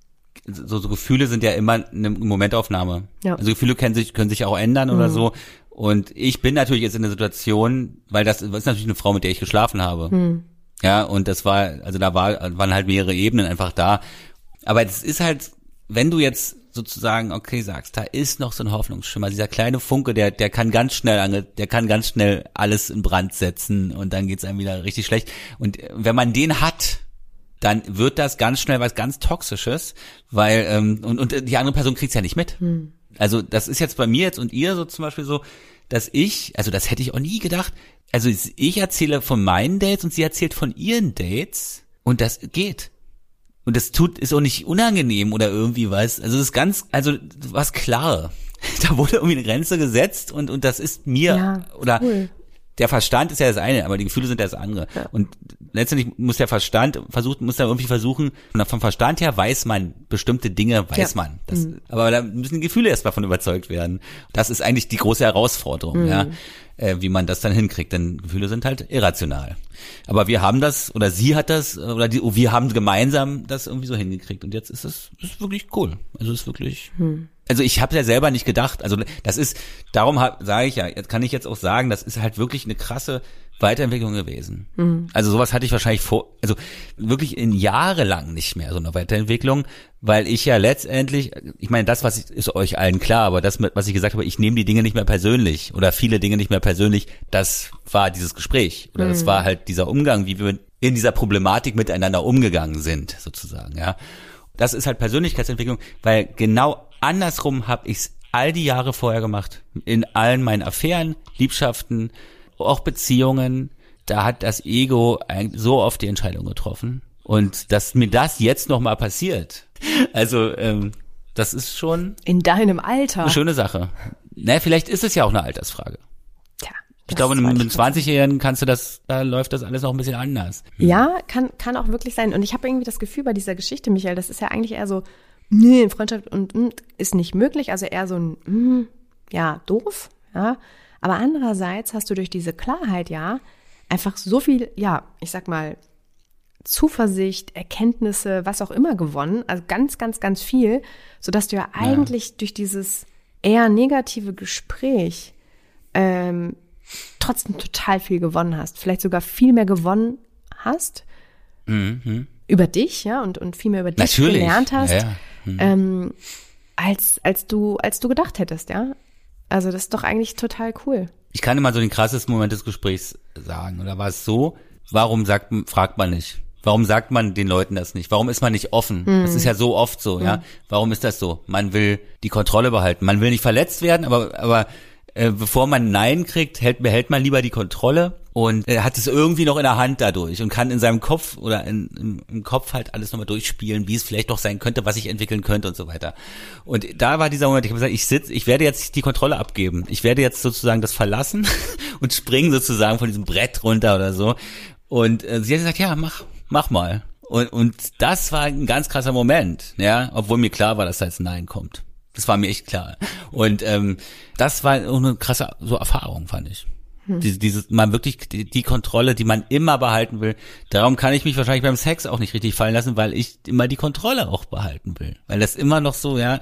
so, so Gefühle sind ja immer eine Momentaufnahme. Ja. Also Gefühle können sich, können sich auch ändern mhm. oder so. Und ich bin natürlich jetzt in der Situation, weil das, das ist natürlich eine Frau, mit der ich geschlafen habe. Mhm. Ja, und das war, also da war, waren halt mehrere Ebenen einfach da. Aber es ist halt, wenn du jetzt sozusagen, okay, sagst, da ist noch so ein Hoffnungsschimmer, dieser kleine Funke, der, der kann ganz schnell, ange, der kann ganz schnell alles in Brand setzen und dann geht's einem wieder richtig schlecht. Und wenn man den hat, dann wird das ganz schnell was ganz Toxisches, weil, ähm, und, und die andere Person kriegt's ja nicht mit. Hm. Also das ist jetzt bei mir jetzt und ihr so zum Beispiel so, dass ich, also das hätte ich auch nie gedacht, also ich erzähle von meinen Dates und sie erzählt von ihren Dates und das geht. Und das tut, ist auch nicht unangenehm oder irgendwie was. Also das ist ganz, also was klar. Da wurde irgendwie eine Grenze gesetzt und, und das ist mir, ja, oder cool. Der Verstand ist ja das eine, aber die Gefühle sind ja das andere. Ja. Und letztendlich muss der Verstand versucht, muss da irgendwie versuchen, vom Verstand her weiß man, bestimmte Dinge weiß ja. man. Das, mhm. Aber da müssen die Gefühle erstmal von überzeugt werden. Das ist eigentlich die große Herausforderung, mhm. ja, äh, wie man das dann hinkriegt, denn Gefühle sind halt irrational. Aber wir haben das, oder sie hat das, oder die, wir haben gemeinsam das irgendwie so hingekriegt. Und jetzt ist es, ist wirklich cool. Also es ist wirklich, hm. also ich habe ja selber nicht gedacht. Also das ist, darum sage ich ja, jetzt kann ich jetzt auch sagen, das ist halt wirklich eine krasse Weiterentwicklung gewesen. Mhm. Also sowas hatte ich wahrscheinlich vor, also wirklich in Jahre lang nicht mehr so eine Weiterentwicklung, weil ich ja letztendlich, ich meine, das, was ich, ist euch allen klar, aber das, was ich gesagt habe, ich nehme die Dinge nicht mehr persönlich oder viele Dinge nicht mehr persönlich, das war dieses Gespräch oder mhm. das war halt dieser Umgang, wie wir in dieser Problematik miteinander umgegangen sind, sozusagen, ja. Das ist halt Persönlichkeitsentwicklung, weil genau andersrum habe ich es all die Jahre vorher gemacht. In allen meinen Affären, Liebschaften, auch Beziehungen, da hat das Ego so oft die Entscheidung getroffen. Und dass mir das jetzt nochmal passiert, also ähm, das ist schon in deinem Alter eine schöne Sache. Na, vielleicht ist es ja auch eine Altersfrage. Tja, ich glaube, mit einem zwanzigjährigen kannst du das, da läuft das alles noch ein bisschen anders. Hm. Ja, kann kann auch wirklich sein. Und ich habe irgendwie das Gefühl bei dieser Geschichte, Michael, das ist ja eigentlich eher so, nee, Freundschaft und mh, ist nicht möglich. Also eher so ein, mh, ja, doof, ja. Aber andererseits hast du durch diese Klarheit ja einfach so viel, ja, ich sag mal, Zuversicht, Erkenntnisse, was auch immer gewonnen, also ganz, ganz, ganz viel, sodass du ja eigentlich ja. durch dieses eher negative Gespräch ähm, trotzdem total viel gewonnen hast. Vielleicht sogar viel mehr gewonnen hast mhm. über dich, ja, und, und viel mehr über dich Natürlich. gelernt hast, ja, ja. Mhm. ähm, als, als du, als du gedacht hättest, ja. Also das ist doch eigentlich total cool. Ich kann immer so den krassesten Moment des Gesprächs sagen. Oder war es so, warum sagt, fragt man nicht? Warum sagt man den Leuten das nicht? Warum ist man nicht offen? Hm. Das ist ja so oft so, hm. ja. Warum ist das so? Man will die Kontrolle behalten. Man will nicht verletzt werden, aber aber äh, bevor man Nein kriegt, hält, behält man lieber die Kontrolle und äh, hat es irgendwie noch in der Hand dadurch und kann in seinem Kopf oder in, im, im Kopf halt alles nochmal durchspielen, wie es vielleicht noch sein könnte, was sich entwickeln könnte und so weiter. Und da war dieser Moment, ich habe gesagt, ich sitze, ich werde jetzt die Kontrolle abgeben. Ich werde jetzt sozusagen das verlassen und springen sozusagen von diesem Brett runter oder so. Und äh, sie hat gesagt, ja, mach, mach mal. Und, und das war ein ganz krasser Moment, ja, obwohl mir klar war, dass da jetzt ein Nein kommt. Das war mir echt klar. Und ähm, das war auch eine krasse so Erfahrung, fand ich. Hm. Diese, dieses, man wirklich die, die Kontrolle, die man immer behalten will. Darum kann ich mich wahrscheinlich beim Sex auch nicht richtig fallen lassen, weil ich immer die Kontrolle auch behalten will. Weil das immer noch so, ja.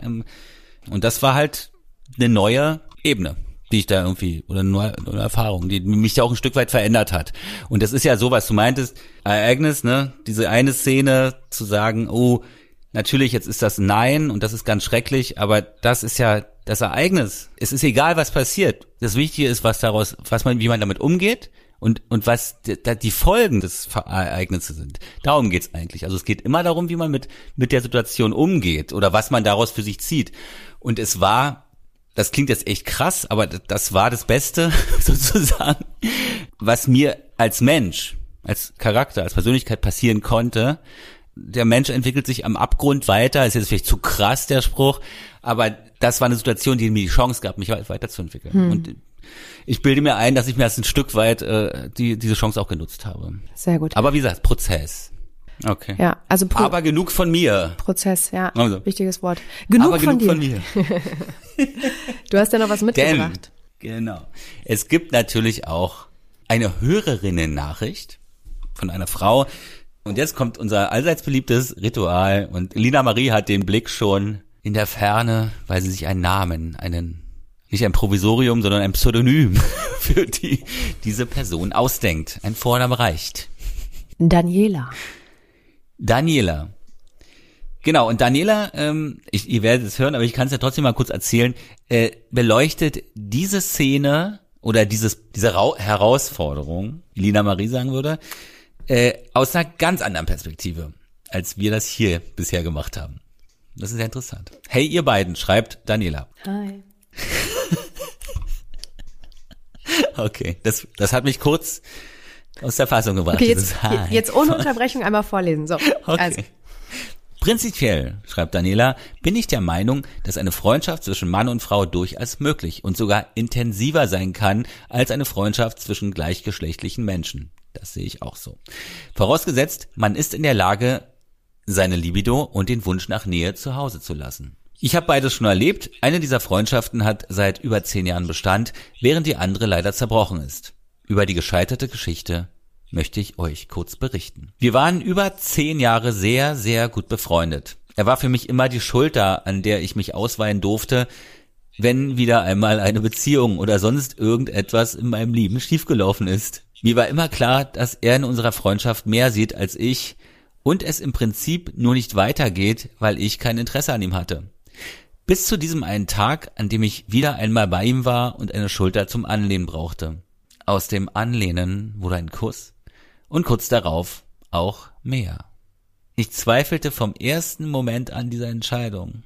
Und das war halt eine neue Ebene, die ich da irgendwie, oder eine neue, eine Erfahrung, die mich da auch ein Stück weit verändert hat. Und das ist ja so, was du meintest, Ereignis, ne, diese eine Szene zu sagen, oh, natürlich, jetzt ist das Nein und das ist ganz schrecklich, aber das ist ja das Ereignis. Es ist egal, was passiert. Das Wichtige ist, was daraus, was man, wie man damit umgeht und und was die, die Folgen des Ereignisses sind. Darum geht's eigentlich. Also es geht immer darum, wie man mit mit der Situation umgeht oder was man daraus für sich zieht. Und es war, das klingt jetzt echt krass, aber das war das Beste sozusagen, was mir als Mensch, als Charakter, als Persönlichkeit passieren konnte. Der Mensch entwickelt sich am Abgrund weiter, ist jetzt vielleicht zu krass, der Spruch, aber das war eine Situation, die mir die Chance gab, mich weiterzuentwickeln. Hm. Und ich bilde mir ein, dass ich mir das ein Stück weit äh, die diese Chance auch genutzt habe. Sehr gut. Aber wie gesagt, Prozess. Okay. Ja, also Pro- aber genug von mir. Prozess, ja, also. Wichtiges Wort. Genug, aber von, genug dir. von mir. Du hast ja noch was mitgebracht. Denn, genau. Es gibt natürlich auch eine Hörerinnen-Nachricht von einer Frau, Und jetzt kommt unser allseits beliebtes Ritual und Lina Marie hat den Blick schon in der Ferne, weil sie sich einen Namen, einen, nicht ein Provisorium, sondern ein Pseudonym für die, diese Person ausdenkt. Ein Vorname reicht. Daniela. Daniela. Genau, und Daniela, ähm, ich, ihr werdet es hören, aber ich kann es ja trotzdem mal kurz erzählen, äh, beleuchtet diese Szene oder dieses diese Ra- Herausforderung, wie Lina Marie sagen würde, äh, aus einer ganz anderen Perspektive, als wir das hier bisher gemacht haben. Das ist sehr interessant. Hey, ihr beiden, schreibt Daniela. Hi. Okay, das das hat mich kurz aus der Fassung gebracht. Okay, jetzt, jetzt ohne Unterbrechung einmal vorlesen. So, okay. Also. Prinzipiell, schreibt Daniela, bin ich der Meinung, dass eine Freundschaft zwischen Mann und Frau durchaus möglich und sogar intensiver sein kann als eine Freundschaft zwischen gleichgeschlechtlichen Menschen. Das sehe ich auch so. Vorausgesetzt, man ist in der Lage, seine Libido und den Wunsch nach Nähe zu Hause zu lassen. Ich habe beides schon erlebt. Eine dieser Freundschaften hat seit über zehn Jahren Bestand, während die andere leider zerbrochen ist. Über die gescheiterte Geschichte möchte ich euch kurz berichten. Wir waren über zehn Jahre sehr, sehr gut befreundet. Er war für mich immer die Schulter, an der ich mich ausweinen durfte, wenn wieder einmal eine Beziehung oder sonst irgendetwas in meinem Leben schiefgelaufen ist. Mir war immer klar, dass er in unserer Freundschaft mehr sieht als ich und es im Prinzip nur nicht weitergeht, weil ich kein Interesse an ihm hatte. Bis zu diesem einen Tag, an dem ich wieder einmal bei ihm war und eine Schulter zum Anlehnen brauchte. Aus dem Anlehnen wurde ein Kuss. Und kurz darauf auch mehr. Ich zweifelte vom ersten Moment an dieser Entscheidung.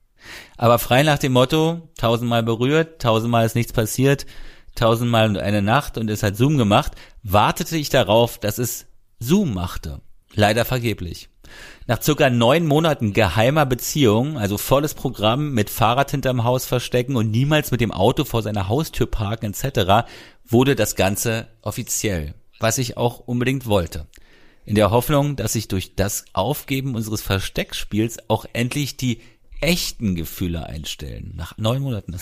Aber frei nach dem Motto, tausendmal berührt, tausendmal ist nichts passiert, tausendmal und eine Nacht und es hat Zoom gemacht, wartete ich darauf, dass es Zoom machte. Leider vergeblich. Nach circa neun Monaten geheimer Beziehung, also volles Programm mit Fahrrad hinterm Haus verstecken und niemals mit dem Auto vor seiner Haustür parken et cetera, wurde das Ganze offiziell. Was ich auch unbedingt wollte. In der Hoffnung, dass sich durch das Aufgeben unseres Versteckspiels auch endlich die echten Gefühle einstellen. Nach neun Monaten.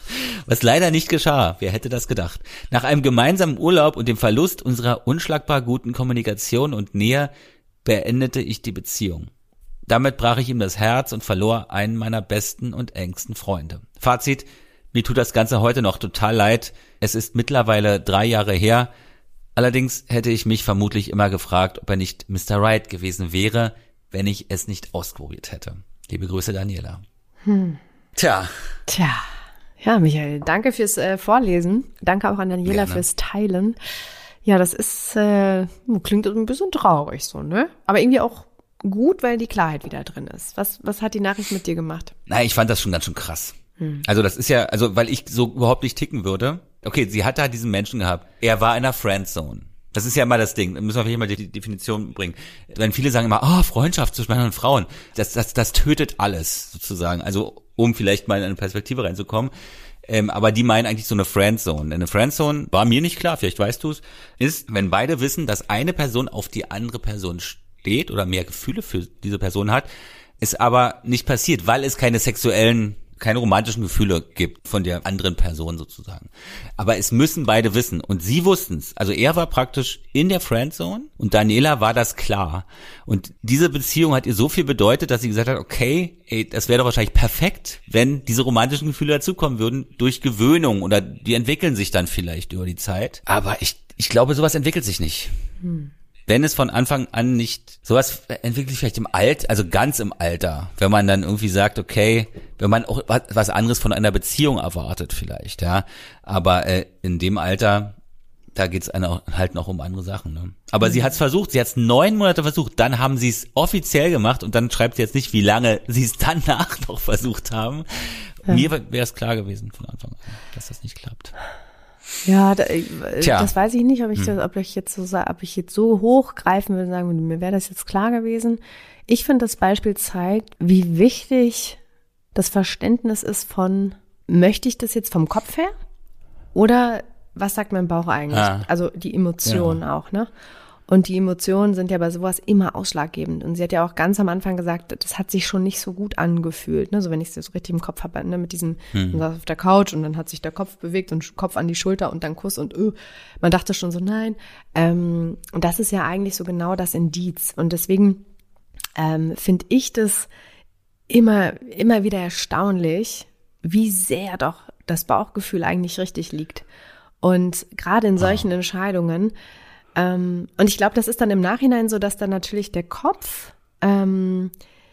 Was leider nicht geschah. Wer hätte das gedacht? Nach einem gemeinsamen Urlaub und dem Verlust unserer unschlagbar guten Kommunikation und Nähe beendete ich die Beziehung. Damit brach ich ihm das Herz und verlor einen meiner besten und engsten Freunde. Fazit: Mir tut das Ganze heute noch total leid. Es ist mittlerweile drei Jahre her. Allerdings hätte ich mich vermutlich immer gefragt, ob er nicht Mister Right gewesen wäre, wenn ich es nicht ausprobiert hätte. Liebe Grüße, Daniela. Hm. Tja. Tja. Ja, Michael, danke fürs äh, Vorlesen. Danke auch an Daniela Gerne. fürs Teilen. Ja, das ist, äh, klingt ein bisschen traurig so, ne? Aber irgendwie auch gut, weil die Klarheit wieder drin ist. Was, was hat die Nachricht mit dir gemacht? Nein, ich fand das schon ganz schön krass. Hm. Also das ist ja, also weil ich so überhaupt nicht ticken würde. Okay, sie hat da diesen Menschen gehabt. Er war in der Friendzone. Das ist ja immer das Ding. Da müssen wir vielleicht mal die Definition bringen. Wenn viele sagen immer, oh, Freundschaft zwischen Männern und Frauen. Das, das, das tötet alles sozusagen. Also um vielleicht mal in eine Perspektive reinzukommen. Ähm, aber die meinen eigentlich so eine Friendzone. Eine Friendzone, war mir nicht klar, vielleicht weißt du es, ist, wenn beide wissen, dass eine Person auf die andere Person steht oder mehr Gefühle für diese Person hat, ist aber nicht passiert, weil es keine sexuellen keine romantischen Gefühle gibt von der anderen Person sozusagen. Aber es müssen beide wissen. Und sie wussten es. Also er war praktisch in der Friendzone und Daniela war das klar. Und diese Beziehung hat ihr so viel bedeutet, dass sie gesagt hat, okay, ey, das wäre doch wahrscheinlich perfekt, wenn diese romantischen Gefühle dazukommen würden durch Gewöhnung oder die entwickeln sich dann vielleicht über die Zeit. Aber ich, ich glaube, sowas entwickelt sich nicht. Hm. Wenn es von Anfang an nicht, sowas entwickelt sich vielleicht im Alter, also ganz im Alter, wenn man dann irgendwie sagt, okay, wenn man auch was anderes von einer Beziehung erwartet vielleicht, ja, aber äh, in dem Alter, da geht's halt noch um andere Sachen, ne? Aber mhm. sie hat's versucht, sie hat's neun Monate versucht, dann haben sie es offiziell gemacht und dann schreibt sie jetzt nicht, wie lange sie es danach noch versucht haben. Ja. Mir wäre es klar gewesen von Anfang an, dass das nicht klappt. Ja, da, das weiß ich nicht, ob ich, hm. das, ob ich jetzt so, ob ich jetzt so hochgreifen will, sagen würde, mir wäre das jetzt klar gewesen. Ich finde, das Beispiel zeigt, wie wichtig das Verständnis ist von, möchte ich das jetzt vom Kopf her? Oder was sagt mein Bauch eigentlich? Ah. Also die Emotionen ja. auch, ne? Und die Emotionen sind ja bei sowas immer ausschlaggebend. Und sie hat ja auch ganz am Anfang gesagt, das hat sich schon nicht so gut angefühlt. Ne? So wenn ich es so richtig im Kopf habe, ne? Mit diesem, hm. man saß auf der Couch und dann hat sich der Kopf bewegt und Kopf an die Schulter und dann Kuss und öh. Man dachte schon so, nein. Ähm, und das ist ja eigentlich so genau das Indiz. Und deswegen ähm, finde ich das immer, immer wieder erstaunlich, wie sehr doch das Bauchgefühl eigentlich richtig liegt. Und gerade in solchen oh. Entscheidungen, Ähm, und ich glaube, das ist dann im Nachhinein so, dass dann natürlich der Kopf, ähm,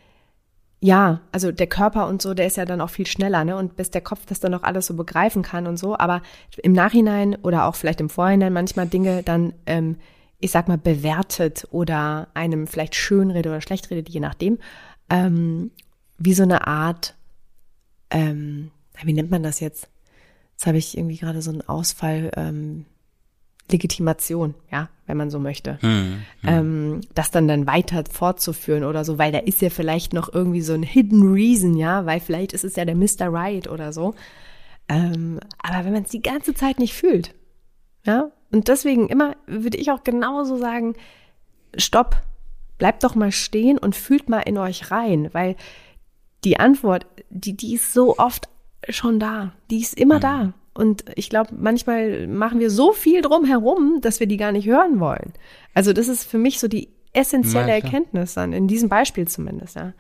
ja, also der Körper und so, der ist ja dann auch viel schneller, ne? Und bis der Kopf das dann auch alles so begreifen kann und so, aber im Nachhinein oder auch vielleicht im Vorhinein manchmal Dinge dann, ähm, ich sag mal, bewertet oder einem vielleicht schönredet oder schlecht redet, je nachdem, ähm, wie so eine Art, ähm, wie nennt man das jetzt? Jetzt habe ich irgendwie gerade so einen Ausfall, ähm, Legitimation, ja, wenn man so möchte, hm, hm. Ähm, das dann dann weiter fortzuführen oder so, weil da ist ja vielleicht noch irgendwie so ein Hidden Reason, ja, weil vielleicht ist es ja der Mister Right oder so, ähm, aber wenn man es die ganze Zeit nicht fühlt, ja, und deswegen immer würde ich auch genauso sagen, stopp, bleibt doch mal stehen und fühlt mal in euch rein, weil die Antwort, die, die ist so oft schon da, die ist immer hm. da. Und ich glaube, manchmal machen wir so viel drum herum, dass wir die gar nicht hören wollen. Also das ist für mich so die essentielle ja, Erkenntnis dann, in diesem Beispiel zumindest, ja.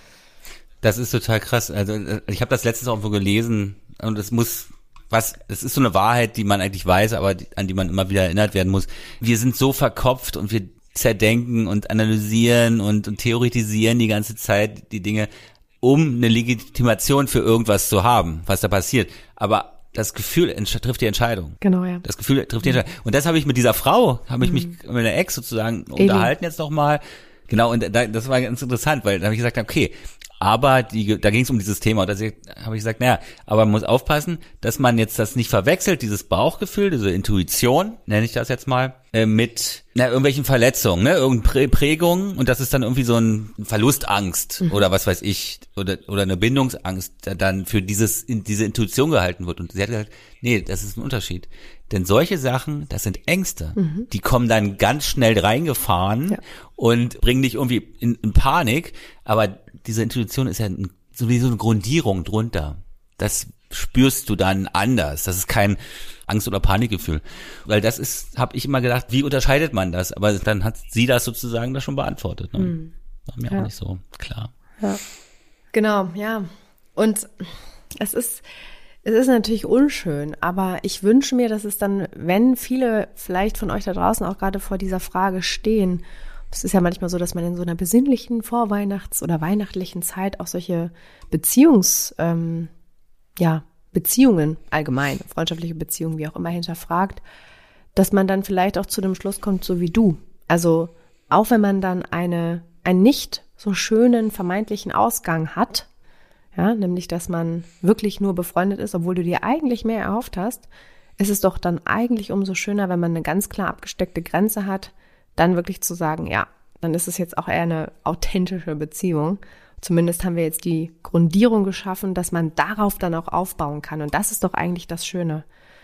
Das ist total krass. Also ich habe das letztens auch irgendwo gelesen und es muss, was, es ist so eine Wahrheit, die man eigentlich weiß, aber die, an die man immer wieder erinnert werden muss. Wir sind so verkopft und wir zerdenken und analysieren und, und theoretisieren die ganze Zeit die Dinge, um eine Legitimation für irgendwas zu haben, was da passiert. Aber das Gefühl trifft die Entscheidung. Genau, ja. Das Gefühl trifft die Entscheidung. Und das habe ich mit dieser Frau, habe ich mich mit einer Ex sozusagen Eli. unterhalten jetzt nochmal. Genau, und da, das war ganz interessant, weil da habe ich gesagt, okay, aber die, da ging es um dieses Thema. Und da habe ich gesagt, naja, aber man muss aufpassen, dass man jetzt das nicht verwechselt, dieses Bauchgefühl, diese Intuition, nenne ich das jetzt mal, äh, mit na, irgendwelchen Verletzungen, ne, irgendeine Prägungen. Und das ist dann irgendwie so ein Verlustangst mhm. oder was weiß ich, oder oder eine Bindungsangst, der dann für dieses in diese Intuition gehalten wird. Und sie hat gesagt, nee, das ist ein Unterschied. Denn solche Sachen, das sind Ängste. Mhm. Die kommen dann ganz schnell reingefahren ja. und bringen dich irgendwie in, in Panik. Aber diese Intuition ist ja ein, sowieso eine Grundierung drunter. Das spürst du dann anders. Das ist kein Angst- oder Panikgefühl. Weil das ist, habe ich immer gedacht, wie unterscheidet man das? Aber dann hat sie das sozusagen da schon beantwortet. Ne? Mhm. War mir ja. auch nicht so klar. Ja. Genau, ja. Und es ist... Es ist natürlich unschön, aber ich wünsche mir, dass es dann, wenn viele vielleicht von euch da draußen auch gerade vor dieser Frage stehen, es ist ja manchmal so, dass man in so einer besinnlichen Vorweihnachts- oder weihnachtlichen Zeit auch solche Beziehungs, ähm, ja, Beziehungen allgemein, freundschaftliche Beziehungen, wie auch immer, hinterfragt, dass man dann vielleicht auch zu dem Schluss kommt, so wie du. Also auch wenn man dann eine, einen nicht so schönen vermeintlichen Ausgang hat, ja, nämlich, dass man wirklich nur befreundet ist, obwohl du dir eigentlich mehr erhofft hast, ist es doch dann eigentlich umso schöner, wenn man eine ganz klar abgesteckte Grenze hat, dann wirklich zu sagen, ja, dann ist es jetzt auch eher eine authentische Beziehung. Zumindest haben wir jetzt die Grundierung geschaffen, dass man darauf dann auch aufbauen kann. Und das ist doch eigentlich das Schöne.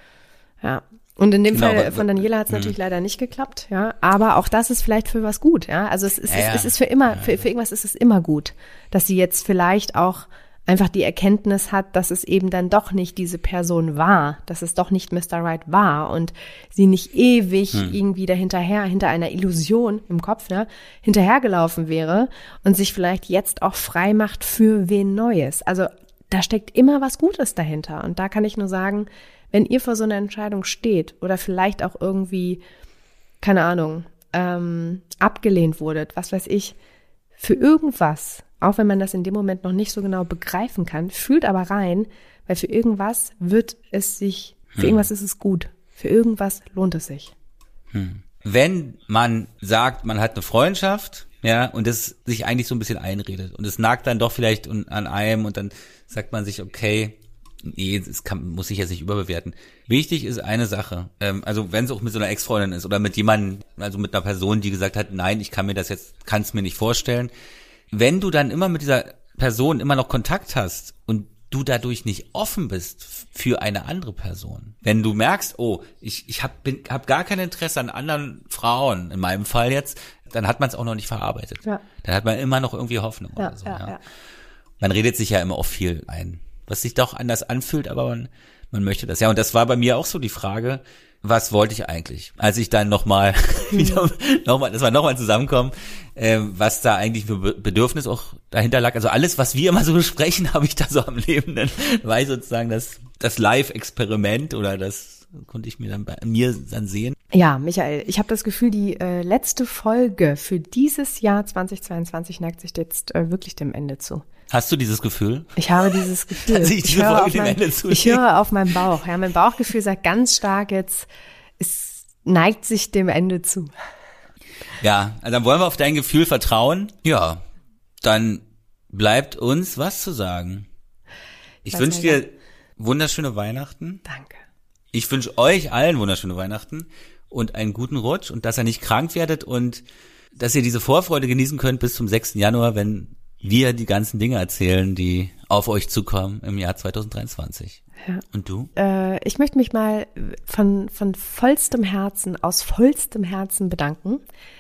Ja. Und in dem genau, Fall von Daniela hat es natürlich leider nicht geklappt, ja. Aber auch das ist vielleicht für was gut, ja. Also es ist, ja, ja. es ist für immer, für, für irgendwas ist es immer gut, dass sie jetzt vielleicht auch einfach die Erkenntnis hat, dass es eben dann doch nicht diese Person war, dass es doch nicht Mister Right war und sie nicht ewig hm. irgendwie dahinterher, hinter einer Illusion im Kopf, ne, hinterhergelaufen wäre und sich vielleicht jetzt auch frei macht für wen Neues. Also da steckt immer was Gutes dahinter und da kann ich nur sagen, wenn ihr vor so einer Entscheidung steht oder vielleicht auch irgendwie, keine Ahnung, ähm, abgelehnt wurdet, was weiß ich, für irgendwas, auch wenn man das in dem Moment noch nicht so genau begreifen kann, fühlt aber rein, weil für irgendwas wird es sich, für hm. irgendwas ist es gut, für irgendwas lohnt es sich. Hm. Wenn man sagt, man hat eine Freundschaft, ja, und es sich eigentlich so ein bisschen einredet und es nagt dann doch vielleicht an einem und dann sagt man sich, okay, nee, das kann, muss ich jetzt nicht überbewerten. Wichtig ist eine Sache, ähm, also wenn es auch mit so einer Ex-Freundin ist oder mit jemandem, also mit einer Person, die gesagt hat, nein, ich kann mir das jetzt, kann es mir nicht vorstellen. Wenn du dann immer mit dieser Person immer noch Kontakt hast und du dadurch nicht offen bist für eine andere Person. Wenn du merkst, oh, ich ich habe hab gar kein Interesse an anderen Frauen, in meinem Fall jetzt, dann hat man es auch noch nicht verarbeitet. Ja. Dann hat man immer noch irgendwie Hoffnung ja, oder so. Ja, ja. Ja. Man redet sich ja immer auch viel ein, was sich doch anders anfühlt, aber man, man möchte das. Ja, und das war bei mir auch so die Frage, was wollte ich eigentlich? Als ich dann nochmal, wieder, nochmal, das war nochmal zusammenkommen, äh, was da eigentlich für Bedürfnis auch dahinter lag. Also alles, was wir immer so besprechen, habe ich da so am Leben. Dann war ich sozusagen das, das Live-Experiment oder das konnte ich mir dann bei mir dann sehen. Ja, Michael, ich habe das Gefühl, die äh, letzte Folge für dieses Jahr zweitausendzweiundzwanzig neigt sich jetzt äh, wirklich dem Ende zu. Hast du dieses Gefühl? Ich habe dieses Gefühl. Dass ich, ich, höre auf mein, ich höre auf meinen Bauch. Ja, mein Bauchgefühl sagt ganz stark jetzt, es neigt sich dem Ende zu. Ja, also dann wollen wir auf dein Gefühl vertrauen. Ja, dann bleibt uns was zu sagen. Ich wünsche dir wunderschöne Weihnachten. Danke. Ich wünsche euch allen wunderschöne Weihnachten und einen guten Rutsch und dass ihr nicht krank werdet und dass ihr diese Vorfreude genießen könnt bis zum sechsten Januar, wenn wir die ganzen Dinge erzählen, die auf euch zukommen im Jahr zweitausenddreiundzwanzig. Ja. Und du? Äh, ich möchte mich mal von von vollstem Herzen, aus vollstem Herzen bedanken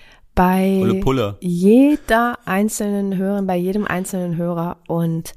bei Pulle, Pulle. jeder einzelnen Hörerin, bei jedem einzelnen Hörer. Und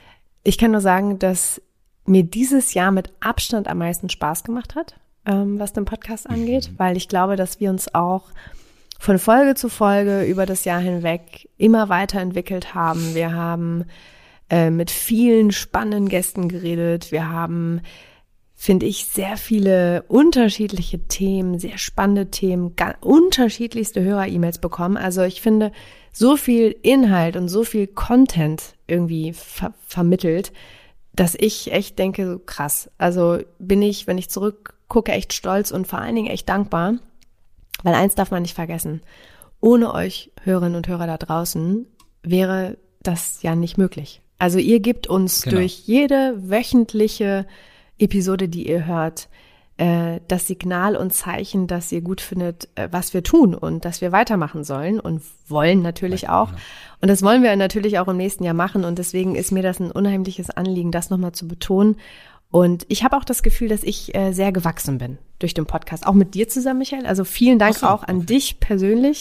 ich kann nur sagen, dass mir dieses Jahr mit Abstand am meisten Spaß gemacht hat, ähm, was den Podcast angeht, mhm. weil ich glaube, dass wir uns auch von Folge zu Folge über das Jahr hinweg immer weiterentwickelt haben. Wir haben äh, mit vielen spannenden Gästen geredet. Wir haben, finde ich, sehr viele unterschiedliche Themen, sehr spannende Themen, ganz unterschiedlichste Hörer-E-Mails bekommen. Also ich finde, so viel Inhalt und so viel Content irgendwie ver- vermittelt, dass ich echt denke, so krass. Also bin ich, wenn ich zurückgucke, echt stolz und vor allen Dingen echt dankbar. Weil eins darf man nicht vergessen, ohne euch Hörerinnen und Hörer da draußen wäre das ja nicht möglich. Also ihr gebt uns genau. durch jede wöchentliche Episode, die ihr hört, äh, das Signal und Zeichen, dass ihr gut findet, äh, was wir tun und dass wir weitermachen sollen und wollen natürlich ja, auch. Genau. Und das wollen wir natürlich auch im nächsten Jahr machen und deswegen ist mir das ein unheimliches Anliegen, das nochmal zu betonen. Und ich habe auch das Gefühl, dass ich äh, sehr gewachsen bin durch den Podcast, auch mit dir zusammen, Michael. Also vielen Dank so, auch an okay. dich persönlich.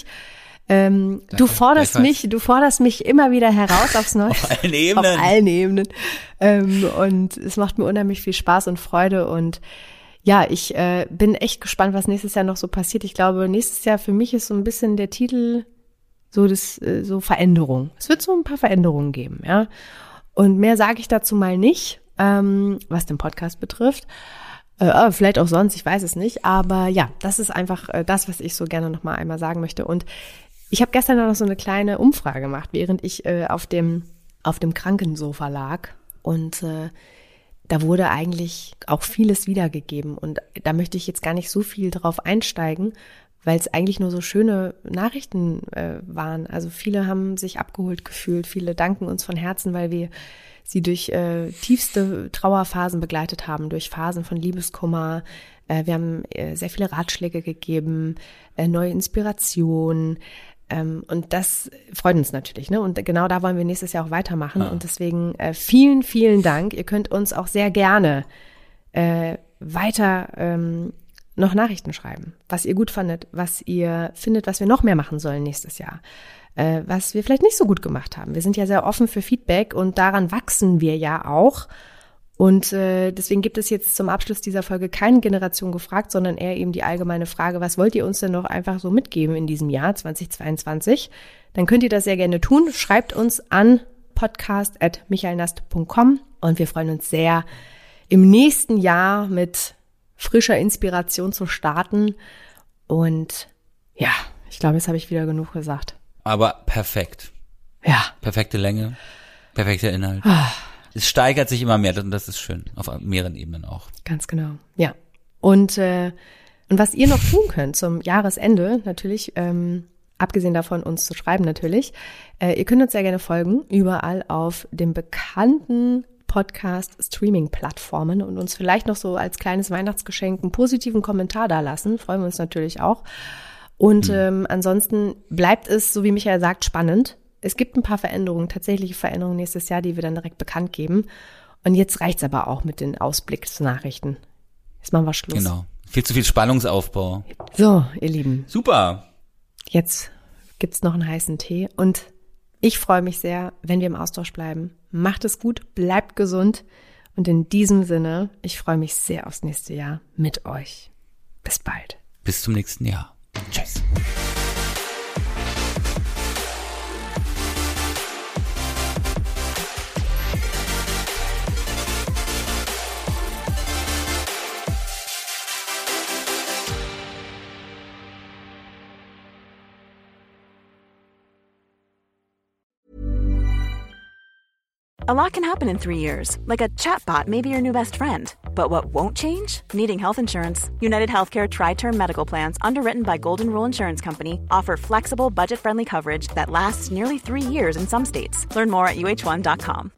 Ähm, du forderst mich, du forderst mich immer wieder heraus aufs Neue. Auf allen Ebenen. Auf allen Ebenen. Ähm, und es macht mir unheimlich viel Spaß und Freude. Und ja, ich äh, bin echt gespannt, was nächstes Jahr noch so passiert. Ich glaube, nächstes Jahr für mich ist so ein bisschen der Titel so das äh, so Veränderung. Es wird so ein paar Veränderungen geben, ja. Und mehr sage ich dazu mal nicht. Ähm, was den Podcast betrifft. Äh, vielleicht auch sonst, ich weiß es nicht. Aber ja, das ist einfach äh, das, was ich so gerne noch mal einmal sagen möchte. Und ich habe gestern noch so eine kleine Umfrage gemacht, während ich äh, auf dem auf dem Krankensofa lag. Und äh, da wurde eigentlich auch vieles wiedergegeben. Und da möchte ich jetzt gar nicht so viel drauf einsteigen, weil es eigentlich nur so schöne Nachrichten äh, waren. Also viele haben sich abgeholt gefühlt. Viele danken uns von Herzen, weil wir sie durch äh, tiefste Trauerphasen begleitet haben, durch Phasen von Liebeskummer. Äh, wir haben äh, sehr viele Ratschläge gegeben, äh, neue Inspirationen. Ähm, und das freut uns natürlich, ne? Und genau da wollen wir nächstes Jahr auch weitermachen. Ja. Und deswegen äh, vielen, vielen Dank. Ihr könnt uns auch sehr gerne äh, weiter ähm, noch Nachrichten schreiben, was ihr gut fandet, was ihr findet, was wir noch mehr machen sollen nächstes Jahr. Was wir vielleicht nicht so gut gemacht haben. Wir sind ja sehr offen für Feedback und daran wachsen wir ja auch. Und äh, deswegen gibt es jetzt zum Abschluss dieser Folge keine Generation gefragt, sondern eher eben die allgemeine Frage, was wollt ihr uns denn noch einfach so mitgeben in diesem Jahr zweitausendzweiundzwanzig? Dann könnt ihr das sehr gerne tun. Schreibt uns an podcast at michaelnast punkt com und wir freuen uns sehr, im nächsten Jahr mit frischer Inspiration zu starten. Und ja, ich glaube, jetzt habe ich wieder genug gesagt. Aber perfekt. Ja. Perfekte Länge, perfekter Inhalt. Ah. Es steigert sich immer mehr und das ist schön, auf mehreren Ebenen auch. Ganz genau, ja. Und, äh, und was ihr noch tun könnt zum Jahresende, natürlich, ähm, abgesehen davon uns zu schreiben natürlich, äh, ihr könnt uns sehr gerne folgen, überall auf dem bekannten Podcast-Streaming-Plattformen und uns vielleicht noch so als kleines Weihnachtsgeschenk einen positiven Kommentar da lassen, freuen wir uns natürlich auch. Und ähm, ansonsten bleibt es, so wie Michael sagt, spannend. Es gibt ein paar Veränderungen, tatsächliche Veränderungen nächstes Jahr, die wir dann direkt bekannt geben. Und jetzt reicht's aber auch mit den Ausblicksnachrichten. Jetzt machen wir Schluss. Genau. Viel zu viel Spannungsaufbau. So, ihr Lieben. Super. Jetzt gibt's noch einen heißen Tee und ich freue mich sehr, wenn wir im Austausch bleiben. Macht es gut, bleibt gesund und in diesem Sinne, ich freue mich sehr aufs nächste Jahr mit euch. Bis bald. Bis zum nächsten Jahr. Tschüss. A lot can happen in three years, like a chatbot may be your new best friend. But what won't change? Needing health insurance. United Healthcare Tri-Term Medical Plans, underwritten by Golden Rule Insurance Company, offer flexible, budget-friendly coverage that lasts nearly three years in some states. Learn more at U H one dot com.